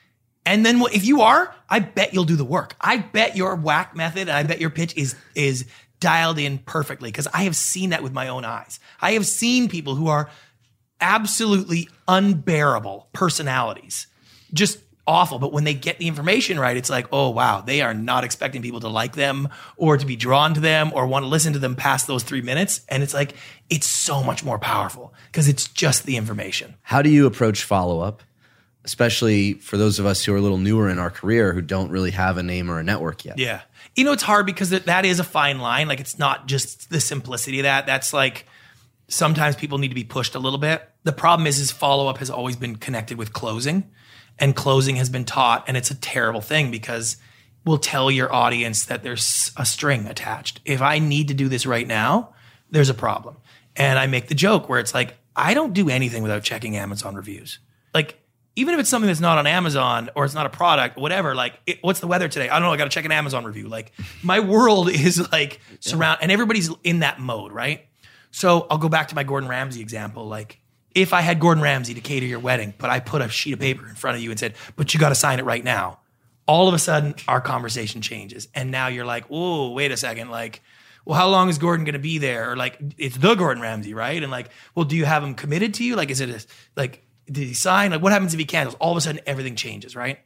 and then if you are, I bet you'll do the work. I bet your whack method and I bet your pitch is is dialed in perfectly because I have seen that with my own eyes. I have seen people who are absolutely unbearable personalities, just awful. But when they get the information right, it's like, oh, wow, they are not expecting people to like them or to be drawn to them or want to listen to them past those three minutes. And it's like, it's so much more powerful because it's just the information. How do you approach follow-up, especially for those of us who are a little newer in our career who don't really have a name or a network yet? Yeah. You know, it's hard because that, that is a fine line. Like, it's not just the simplicity of that. That's like, sometimes people need to be pushed a little bit. The problem is, is follow-up has always been connected with closing. and closing has been taught. And it's a terrible thing because we'll tell your audience that there's a string attached. If I need to do this right now, there's a problem. And I make the joke where it's like, I don't do anything without checking Amazon reviews. Like, even if it's something that's not on Amazon or it's not a product, whatever, like, it, what's the weather today? I don't know. I got to check an Amazon review. Like, my world is like surround, and everybody's in that mode, right? So I'll go back to my Gordon Ramsay example. Like, if I had Gordon Ramsay to cater your wedding, but I put a sheet of paper in front of you and said, but you got to sign it right now. All of a sudden, our conversation changes. And now you're like, oh, wait a second. Like, well, how long is Gordon going to be there? Or like, it's the Gordon Ramsay, right? And like, well, do you have him committed to you? Like, is it a, like, did he sign? Like, what happens if he cancels? All of a sudden, everything changes, right?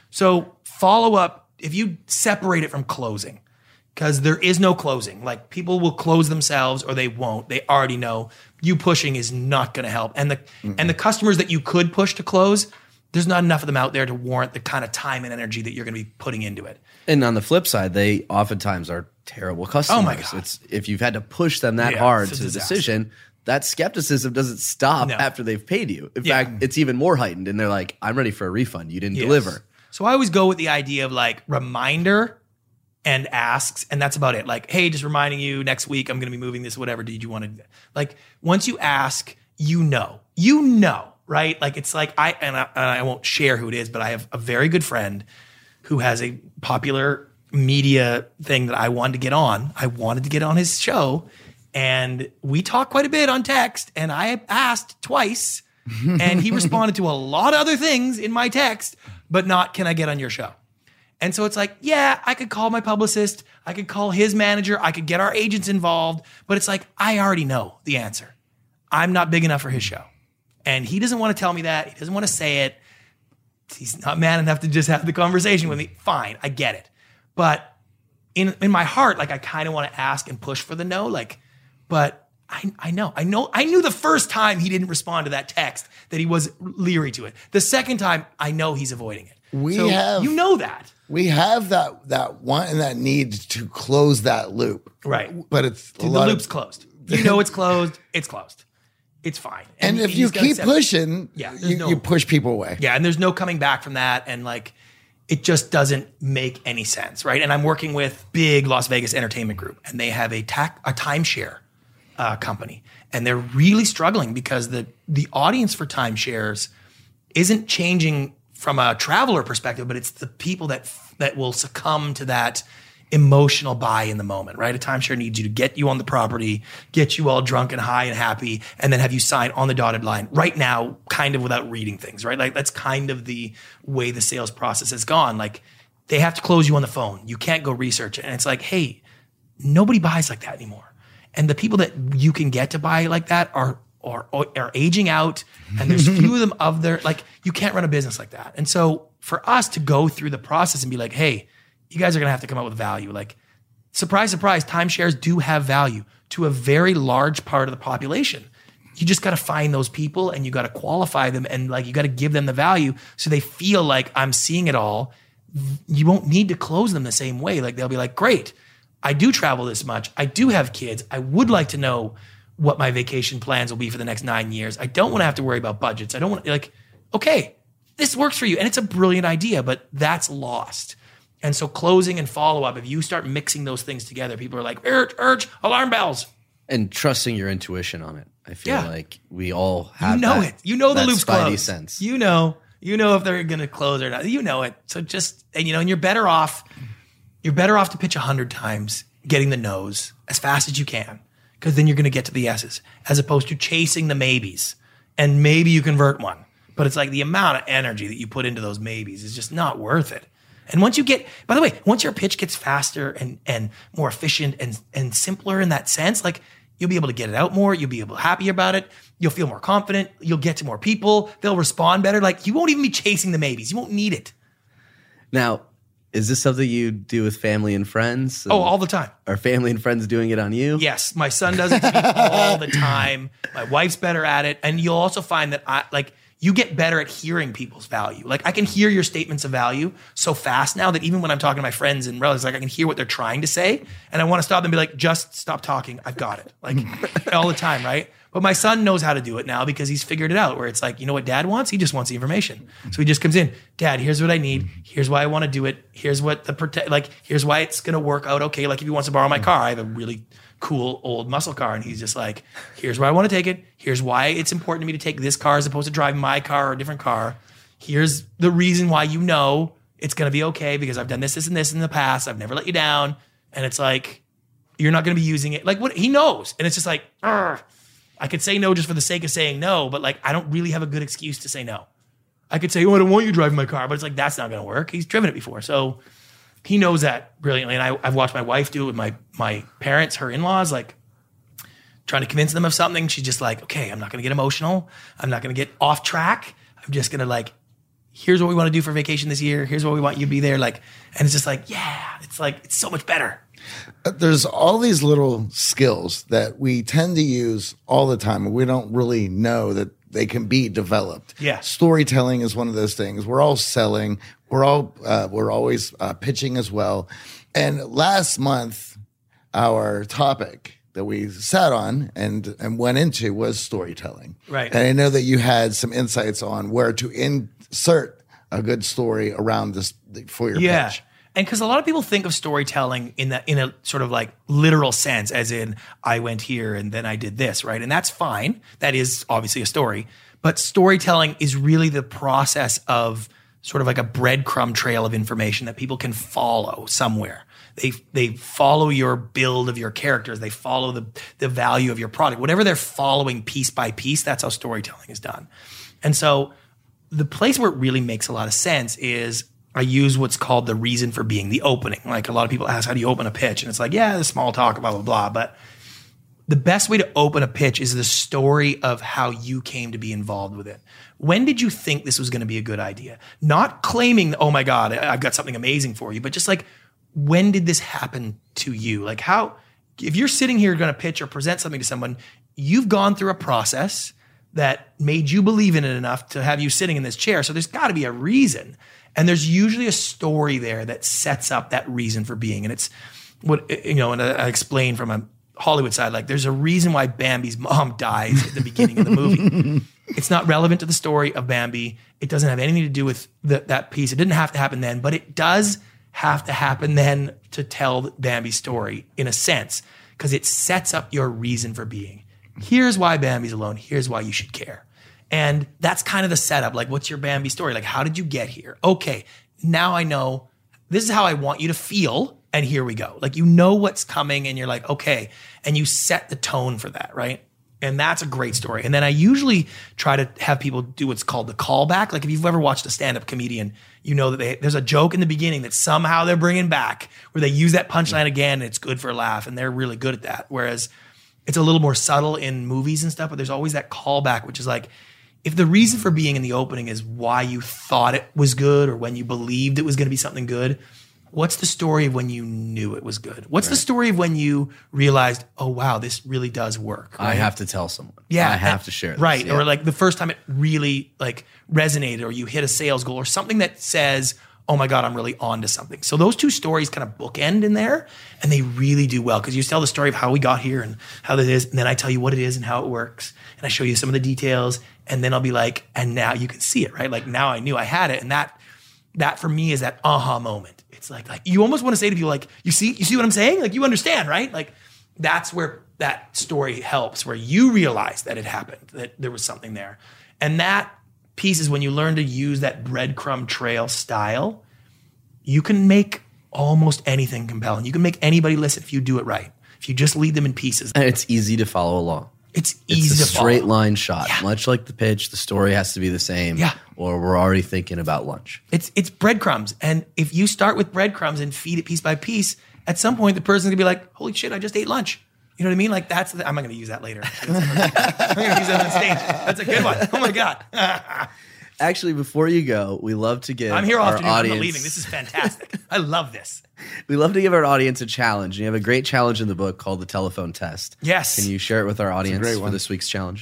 So follow up, if you separate it from closing, because there is no closing. Like, people will close themselves or they won't. They already know you pushing is not going to help. And the mm-hmm. and the customers that you could push to close, there's not enough of them out there to warrant the kind of time and energy that you're going to be putting into it. And on the flip side, they oftentimes are terrible customers. Oh my God. It's, if you've had to push them that yeah, hard to the disaster. decision, that skepticism doesn't stop No. after they've paid you. In Yeah. fact, it's even more heightened. And they're like, I'm ready for a refund. You didn't Yes. deliver. So I always go with the idea of like reminder and asks, and that's about it. Like, hey, just reminding you next week I'm going to be moving this, whatever. Did you want to? Like, once you ask, you know, you know, right? Like, it's like I and, I and I won't share who it is, but I have a very good friend who has a popular media thing that I wanted to get on. I wanted to get on his show, and we talked quite a bit on text. And I asked twice, and he responded to a lot of other things in my text, but not, can I get on your show? And so it's like, yeah, I could call my publicist. I could call his manager. I could get our agents involved. But it's like, I already know the answer. I'm not big enough for his show. And he doesn't want to tell me that. He doesn't want to say it. He's not man enough to just have the conversation with me. Fine, I get it. But in, in my heart, like, I kind of want to ask and push for the no. Like, but I, I know, I know, I knew the first time he didn't respond to that text that he was leery to it. The second time, I know he's avoiding it. We So have- you know that. We have that that want and that need to close that loop. Right. But it's a Dude, the lot loop's of, closed. You know it's closed. It's closed. It's fine. and if you just gotta keep accept it. pushing, Yeah, there's you, no- you push people away. Yeah, and there's no coming back from that. And like, it just doesn't make any sense, right? And I'm working with big Las Vegas entertainment group, and they have a tac- a timeshare uh, company, and they're really struggling because the the audience for timeshares isn't changing from a traveler perspective, but it's the people that that will succumb to that emotional buy in the moment, right? A timeshare needs you to get you on the property, get you all drunk and high and happy, and then have you sign on the dotted line right now, kind of without reading things, right? Like, that's kind of the way the sales process has gone. Like, they have to close you on the phone. You can't go research it. And it's like, hey, nobody buys like that anymore. And the people that you can get to buy like that are are, are aging out, and there's few of them of their, like, you can't run a business like that. And so for us to go through the process and be like, hey, you guys are going to have to come up with value. Like, surprise, surprise, timeshares do have value to a very large part of the population. You just got to find those people, and you got to qualify them, and like, you got to give them the value so they feel like, I'm seeing it all. You won't need to close them the same way. Like, they'll be like, great, I do travel this much. I do have kids. I would like to know what my vacation plans will be for the next nine years. I don't want to have to worry about budgets. I don't want, like, okay, this works for you. And it's a brilliant idea, but that's lost. And so closing and follow-up, if you start mixing those things together, people are like, urge, urge, alarm bells. And trusting your intuition on it. I feel Yeah. like we all have You know that, it. You know the that loop's spidey closed. sense. You know, you know if they're going to close or not. You know it. So just, and you know, and you're better off, you're better off to pitch a hundred times, getting the no's as fast as you can, because then you're going to get to the yeses, as opposed to chasing the maybes. And maybe you convert one, but it's like the amount of energy that you put into those maybes is just not worth it. And once you get, by the way, once your pitch gets faster and and more efficient and and simpler in that sense, like, you'll be able to get it out more. You'll be able to happy about it. You'll feel more confident. You'll get to more people. They'll respond better. Like, you won't even be chasing the maybes. You won't need it. Now, is this something you do with family and friends? Oh, all the time. Are family and friends doing it on you? Yes, my son does it to me all the time. My wife's better at it. And you'll also find that I like you get better at hearing people's value. Like I can hear your statements of value so fast now that even when I'm talking to my friends and relatives, like I can hear what they're trying to say. And I want to stop them and be like, just stop talking. I've got it. Like all the time, right? But my son knows how to do it now because he's figured it out where it's like, you know what dad wants? He just wants the information. So he just comes in, Dad, here's what I need. Here's why I want to do it. Here's what the protect, like, here's why it's going to work out. Okay. Like if he wants to borrow my car, I have a really cool old muscle car. And he's just like, here's where I want to take it. Here's why it's important to me to take this car as opposed to driving my car or a different car. Here's the reason why you know it's going to be okay because I've done this, this, and this in the past. I've never let you down. And it's like, you're not going to be using it. Like what he knows. And it's just like, Argh. I could say no just for the sake of saying no, but like, I don't really have a good excuse to say no. I could say, oh, I don't want you driving my car, but it's like, that's not going to work. He's driven it before. So he knows that brilliantly. And I, I've watched my wife do it with my, my parents, her in-laws, like trying to convince them of something. She's just like, okay, I'm not going to get emotional. I'm not going to get off track. I'm just going to like, here's what we want to do for vacation this year. Here's what we want you to be there. Like, and it's just like, yeah, it's like, it's so much better. There's all these little skills that we tend to use all the time, and we don't really know that they can be developed. Yeah. Storytelling is one of those things. We're all selling. We're all uh, we're always uh, pitching as well. And last month, our topic that we sat on and and went into was storytelling. Right. And I know that you had some insights on where to insert a good story around this for your yeah. pitch. And because a lot of people think of storytelling in that in a sort of like literal sense, as in I went here and then I did this, right? And that's fine. That is obviously a story. But storytelling is really the process of sort of like a breadcrumb trail of information that people can follow somewhere. They they follow your build of your characters. They follow the the value of your product. Whatever they're following piece by piece, that's how storytelling is done. And so the place where it really makes a lot of sense is I use what's called the reason for being, the opening. Like a lot of people ask, how do you open a pitch? And it's like, yeah, the small talk, blah, blah, blah. But the best way to open a pitch is the story of how you came to be involved with it. When did you think this was going to be a good idea? Not claiming, oh my God, I've got something amazing for you, but just like, when did this happen to you? Like how, if you're sitting here going to pitch or present something to someone, you've gone through a process that made you believe in it enough to have you sitting in this chair. So there's got to be a reason. And there's usually a story there that sets up that reason for being. And it's what, you know, and I explain from a Hollywood side, like there's a reason why Bambi's mom dies at the beginning of the movie. It's not relevant to the story of Bambi. It doesn't have anything to do with the, that piece. It didn't have to happen then, but it does have to happen then to tell Bambi's story in a sense, because it sets up your reason for being. Here's why Bambi's alone. Here's why you should care. And that's kind of the setup. Like, what's your Bambi story? Like, how did you get here? Okay, now I know this is how I want you to feel. And here we go. Like, you know what's coming and you're like, okay. And you set the tone for that, right? And that's a great story. And then I usually try to have people do what's called the callback. Like if you've ever watched a stand-up comedian, you know that they, there's a joke in the beginning that somehow they're bringing back where they use that punchline again and it's good for a laugh. And they're really good at that. Whereas it's a little more subtle in movies and stuff, but there's always that callback, which is like, if the reason for being in the opening is why you thought it was good or when you believed it was going to be something good, what's the story of when you knew it was good? What's right. the story of when you realized, oh, wow, this really does work? Right? I have to tell someone. Yeah. I have and, to share this. Right. Yeah. Or like the first time it really like resonated or you hit a sales goal or something that says, oh my God, I'm really on to something. So those two stories kind of bookend in there and they really do well because you tell the story of how we got here and how that is. And then I tell you what it is and how it works. And I show you some of the details. And then I'll be like, and now you can see it, right? Like now I knew I had it. And that, that for me is that aha moment. It's like, like you almost want to say to people like, you see, you see what I'm saying? Like you understand, right? Like that's where that story helps, where you realize that it happened, that there was something there. And that piece is when you learn to use that breadcrumb trail style, you can make almost anything compelling. You can make anybody listen if you do it right. If you just lead them in pieces. And it's easy to follow along. It's easy it's a to straight follow. line shot. Yeah. Much like the pitch, the story has to be the same. Yeah. Or we're already thinking about lunch. It's it's breadcrumbs. And if you start with breadcrumbs and feed it piece by piece, at some point the person's gonna be like, holy shit, I just ate lunch. You know what I mean? Like that's the, I'm not gonna use that later. I'm gonna use that on stage. That's a good one. Oh my God. Actually, before you go, we love to give I'm here our often. audience. I'm not leaving. This is fantastic. I love this. We love to give our audience a challenge. You have a great challenge in the book called the telephone test. Yes. Can you share it with our audience great for one. this week's challenge?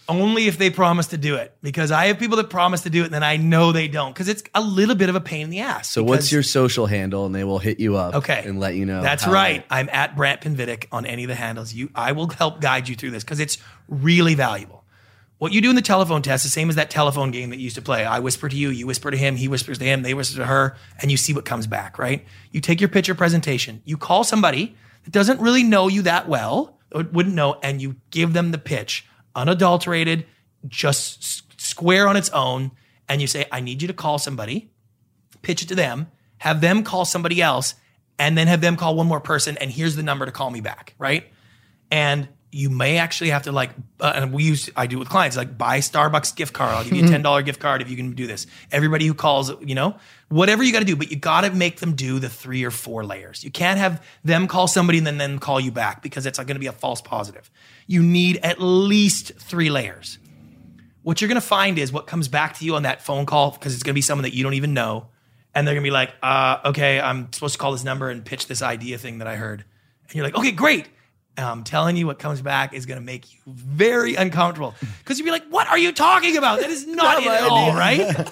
Only if they promise to do it, because I have people that promise to do it and then I know they don't, because it's a little bit of a pain in the ass. So what's your social handle, and they will hit you up okay. and let you know. That's how right. I, I'm at Brant Pinvidic on any of the handles. You, I will help guide you through this because it's really valuable. What you do in the telephone test is the same as that telephone game that you used to play. I whisper to you, you whisper to him, he whispers to him, they whisper to her, and you see what comes back, right? You take your picture presentation, you call somebody that doesn't really know you that well, or wouldn't know, and you give them the pitch, unadulterated, just s- square on its own, and you say, I need you to call somebody, pitch it to them, have them call somebody else, and then have them call one more person, and here's the number to call me back, right? And you may actually have to like, uh, and we use, I do it with clients, like buy Starbucks gift card. I'll give you a ten dollars gift card if you can do this. Everybody who calls, you know, whatever you got to do, but you got to make them do the three or four layers. You can't have them call somebody and then, then call you back because it's going to be a false positive. You need at least three layers. What you're going to find is what comes back to you on that phone call, because it's going to be someone that you don't even know. And they're going to be like, uh, okay, I'm supposed to call this number and pitch this idea thing that I heard. And you're like, okay, great. And I'm telling you, what comes back is going to make you very uncomfortable because you'll be like, what are you talking about? That is not it at all, right?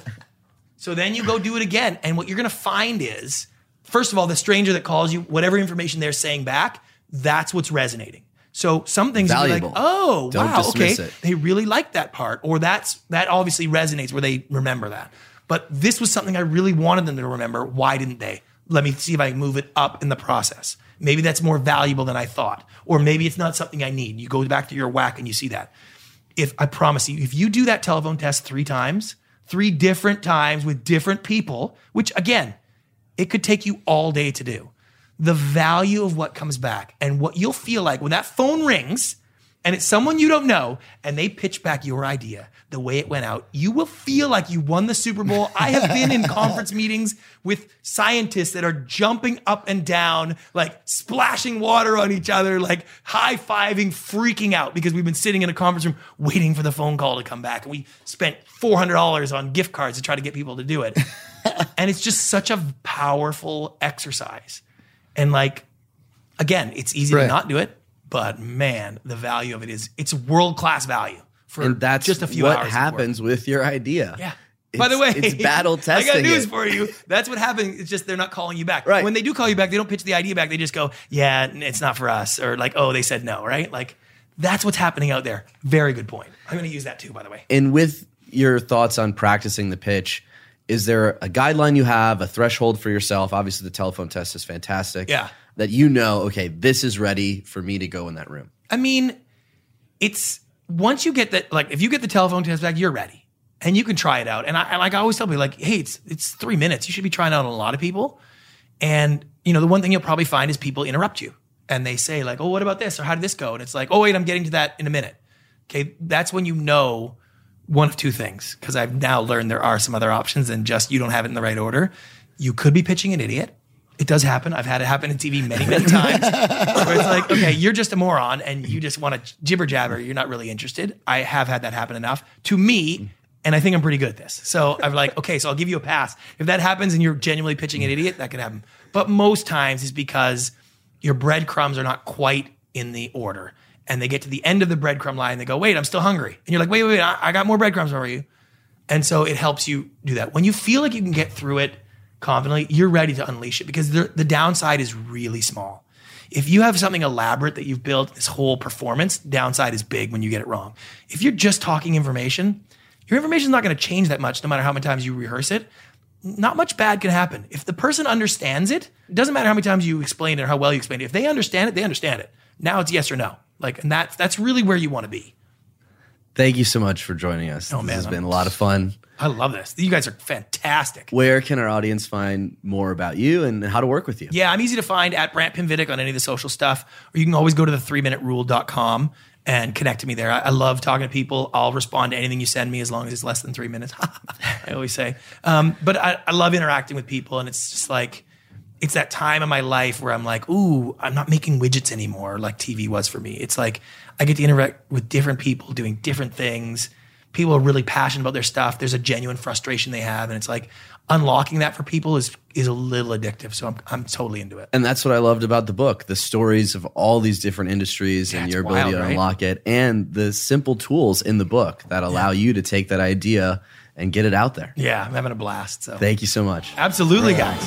So then you go do it again. And what you're going to find is, first of all, the stranger that calls you, whatever information they're saying back, that's what's resonating. So some things you'll be like, oh, Don't wow, okay, it. they really like that part. Or that's that obviously resonates where they remember that. But this was something I really wanted them to remember. Why didn't they? Let me see if I can move it up in the process. Maybe that's more valuable than I thought. Or maybe it's not something I need. You go back to your whack and you see that. If I promise you, if you do that telephone test three times, three different times with different people, which again, it could take you all day to do, the value of what comes back and what you'll feel like when that phone rings and it's someone you don't know and they pitch back your idea, the way it went out, you will feel like you won the Super Bowl. I have been in conference meetings with scientists that are jumping up and down, like splashing water on each other, like high-fiving, freaking out because we've been sitting in a conference room waiting for the phone call to come back. And we spent four hundred dollars on gift cards to try to get people to do it. And it's just such a powerful exercise. And like, again, it's easy Right. to not do it, but man, the value of it is, it's world-class value for and that's just a few what hours. happens with your idea. Yeah. It's, By the way, it's battle testing. I got news it. for you. That's what happens. It's just they're not calling you back. Right. When they do call you back, they don't pitch the idea back. They just go, yeah, it's not for us. Or like, oh, they said no, right? Like that's what's happening out there. Very good point. I'm going to use that too, by the way. And with your thoughts on practicing the pitch, is there a guideline you have, a threshold for yourself? Obviously, the telephone test is fantastic. Yeah. That you know, okay, this is ready for me to go in that room. I mean, it's once you get that, like if you get the telephone test back, you're ready. And you can try it out. And I and like I always tell people, like, hey, it's it's three minutes. You should be trying out on a lot of people. And you know, the one thing you'll probably find is people interrupt you. And they say, like, oh, what about this? Or how did this go? And it's like, oh, wait, I'm getting to that in a minute. Okay. That's when you know one of two things. Because I've now learned there are some other options than just you don't have it in the right order. You could be pitching an idiot. It does happen. I've had it happen in T V many, many times. Where it's like, okay, you're just a moron and you just want to jibber jabber. You're not really interested. I have had that happen enough to me. And I think I'm pretty good at this. So I'm like, okay, so I'll give you a pass. If that happens and you're genuinely pitching an idiot, that could happen. But most times it's because your breadcrumbs are not quite in the order. And they get to the end of the breadcrumb line and they go, wait, I'm still hungry. And you're like, wait, wait, wait, I, I got more breadcrumbs for you. And so it helps you do that. When you feel like you can get through it confidently, you're ready to unleash it because the, the downside is really small. If you have something elaborate that you've built, this whole performance, downside is big when you get it wrong. If you're just talking information, your information is not going to change that much no matter how many times you rehearse it. Not much bad can happen. If the person understands it, it doesn't matter how many times you explain it or how well you explain it. If they understand it, they understand it. Now it's yes or no. Like, and that's, that's really where you want to be. Thank you so much for joining us. Oh, this man, has I'm- been a lot of fun. I love this. You guys are fantastic. Where can our audience find more about you and how to work with you? Yeah, I'm easy to find at Brant Pinvidic on any of the social stuff, or you can always go to the three minute rule dot com and connect to me there. I, I love talking to people. I'll respond to anything you send me as long as it's less than three minutes. I always say. Um, but I, I love interacting with people, and it's just like, it's that time in my life where I'm like, ooh, I'm not making widgets anymore like T V was for me. It's like I get to interact with different people doing different things, people are really passionate about their stuff. There's a genuine frustration they have. And it's like unlocking that for people is is a little addictive. So I'm I'm totally into it. And that's what I loved about the book, the stories of all these different industries Yeah, and it's your ability wild, to right? unlock it, and the simple tools in the book that allow you to take that idea and get it out there. Yeah, I'm having a blast. So Thank you so much. absolutely, guys.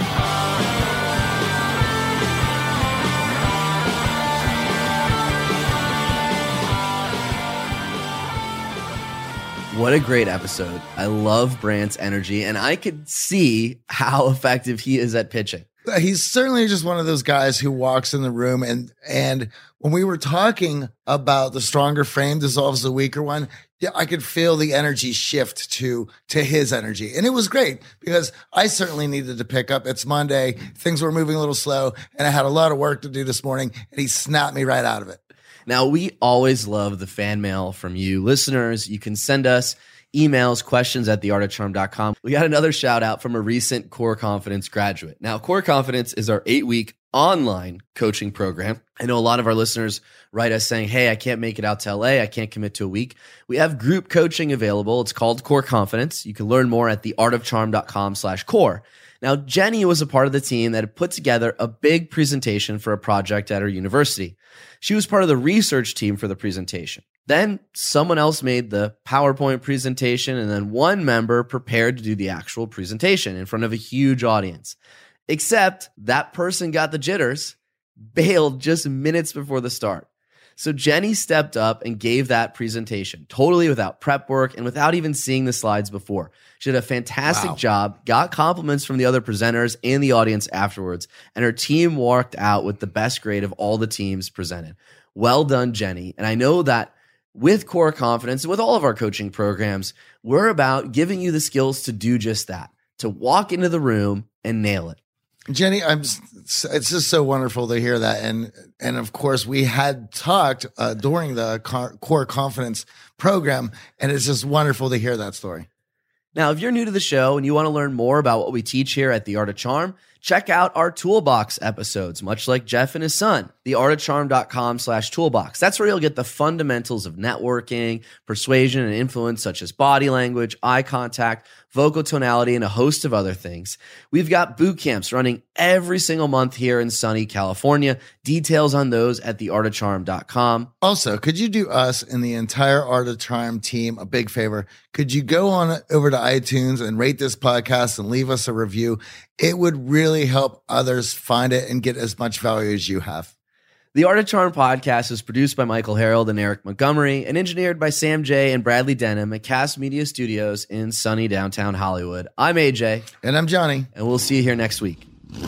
What a great episode. I love Brant's energy, and I could see how effective he is at pitching. He's certainly just one of those guys who walks in the room and and when we were talking about the stronger frame dissolves the weaker one, yeah, I could feel the energy shift to to his energy. And it was great because I certainly needed to pick up. It's Monday, things were moving a little slow, and I had a lot of work to do this morning, and he snapped me right out of it. Now, we always love the fan mail from you listeners. You can send us emails, questions at the art of charm dot com. We got another shout out from a recent Core Confidence graduate. Now, Core Confidence is our eight week online coaching program. I know a lot of our listeners write us saying, hey, I can't make it out to L A. I can't commit to a week. We have group coaching available. It's called Core Confidence. You can learn more at the art of charm dot com slash core. Now, Jenny was a part of the team that had put together a big presentation for a project at her university. She was part of the research team for the presentation. Then someone else made the PowerPoint presentation, and then one member prepared to do the actual presentation in front of a huge audience. Except that person got the jitters, bailed just minutes before the start. So Jenny stepped up and gave that presentation totally without prep work and without even seeing the slides before. She did a fantastic Wow. job, got compliments from the other presenters and the audience afterwards, and her team walked out with the best grade of all the teams presented. Well done, Jenny. And I know that with Core Confidence and with all of our coaching programs, we're about giving you the skills to do just that, to walk into the room and nail it. Jenny, I'm. It's just so wonderful to hear that, and and of course we had talked uh, during the car, Core Confidence program, and it's just wonderful to hear that story. Now, if you're new to the show and you want to learn more about what we teach here at The Art of Charm, check out our Toolbox episodes, much like Jeff and his son, the art of charm dot com slash toolbox. That's where you'll get the fundamentals of networking, persuasion, and influence, such as body language, eye contact, vocal tonality, and a host of other things. We've got boot camps running every single month here in sunny California. Details on those at the art of charm dot com. Also, could you do us and the entire Art of Charm team a big favor? Could you go on over to iTunes and rate this podcast and leave us a review? It would really help others find it and get as much value as you have. The Art of Charm podcast is produced by Michael Harold and Eric Montgomery and engineered by Sam J. and Bradley Denham at Cast Media Studios in sunny downtown Hollywood. I'm A J, And I'm Johnny. and we'll see you here next week.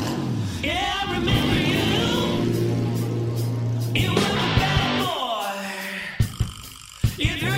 Yeah, I remember you. You were a bad boy. You threw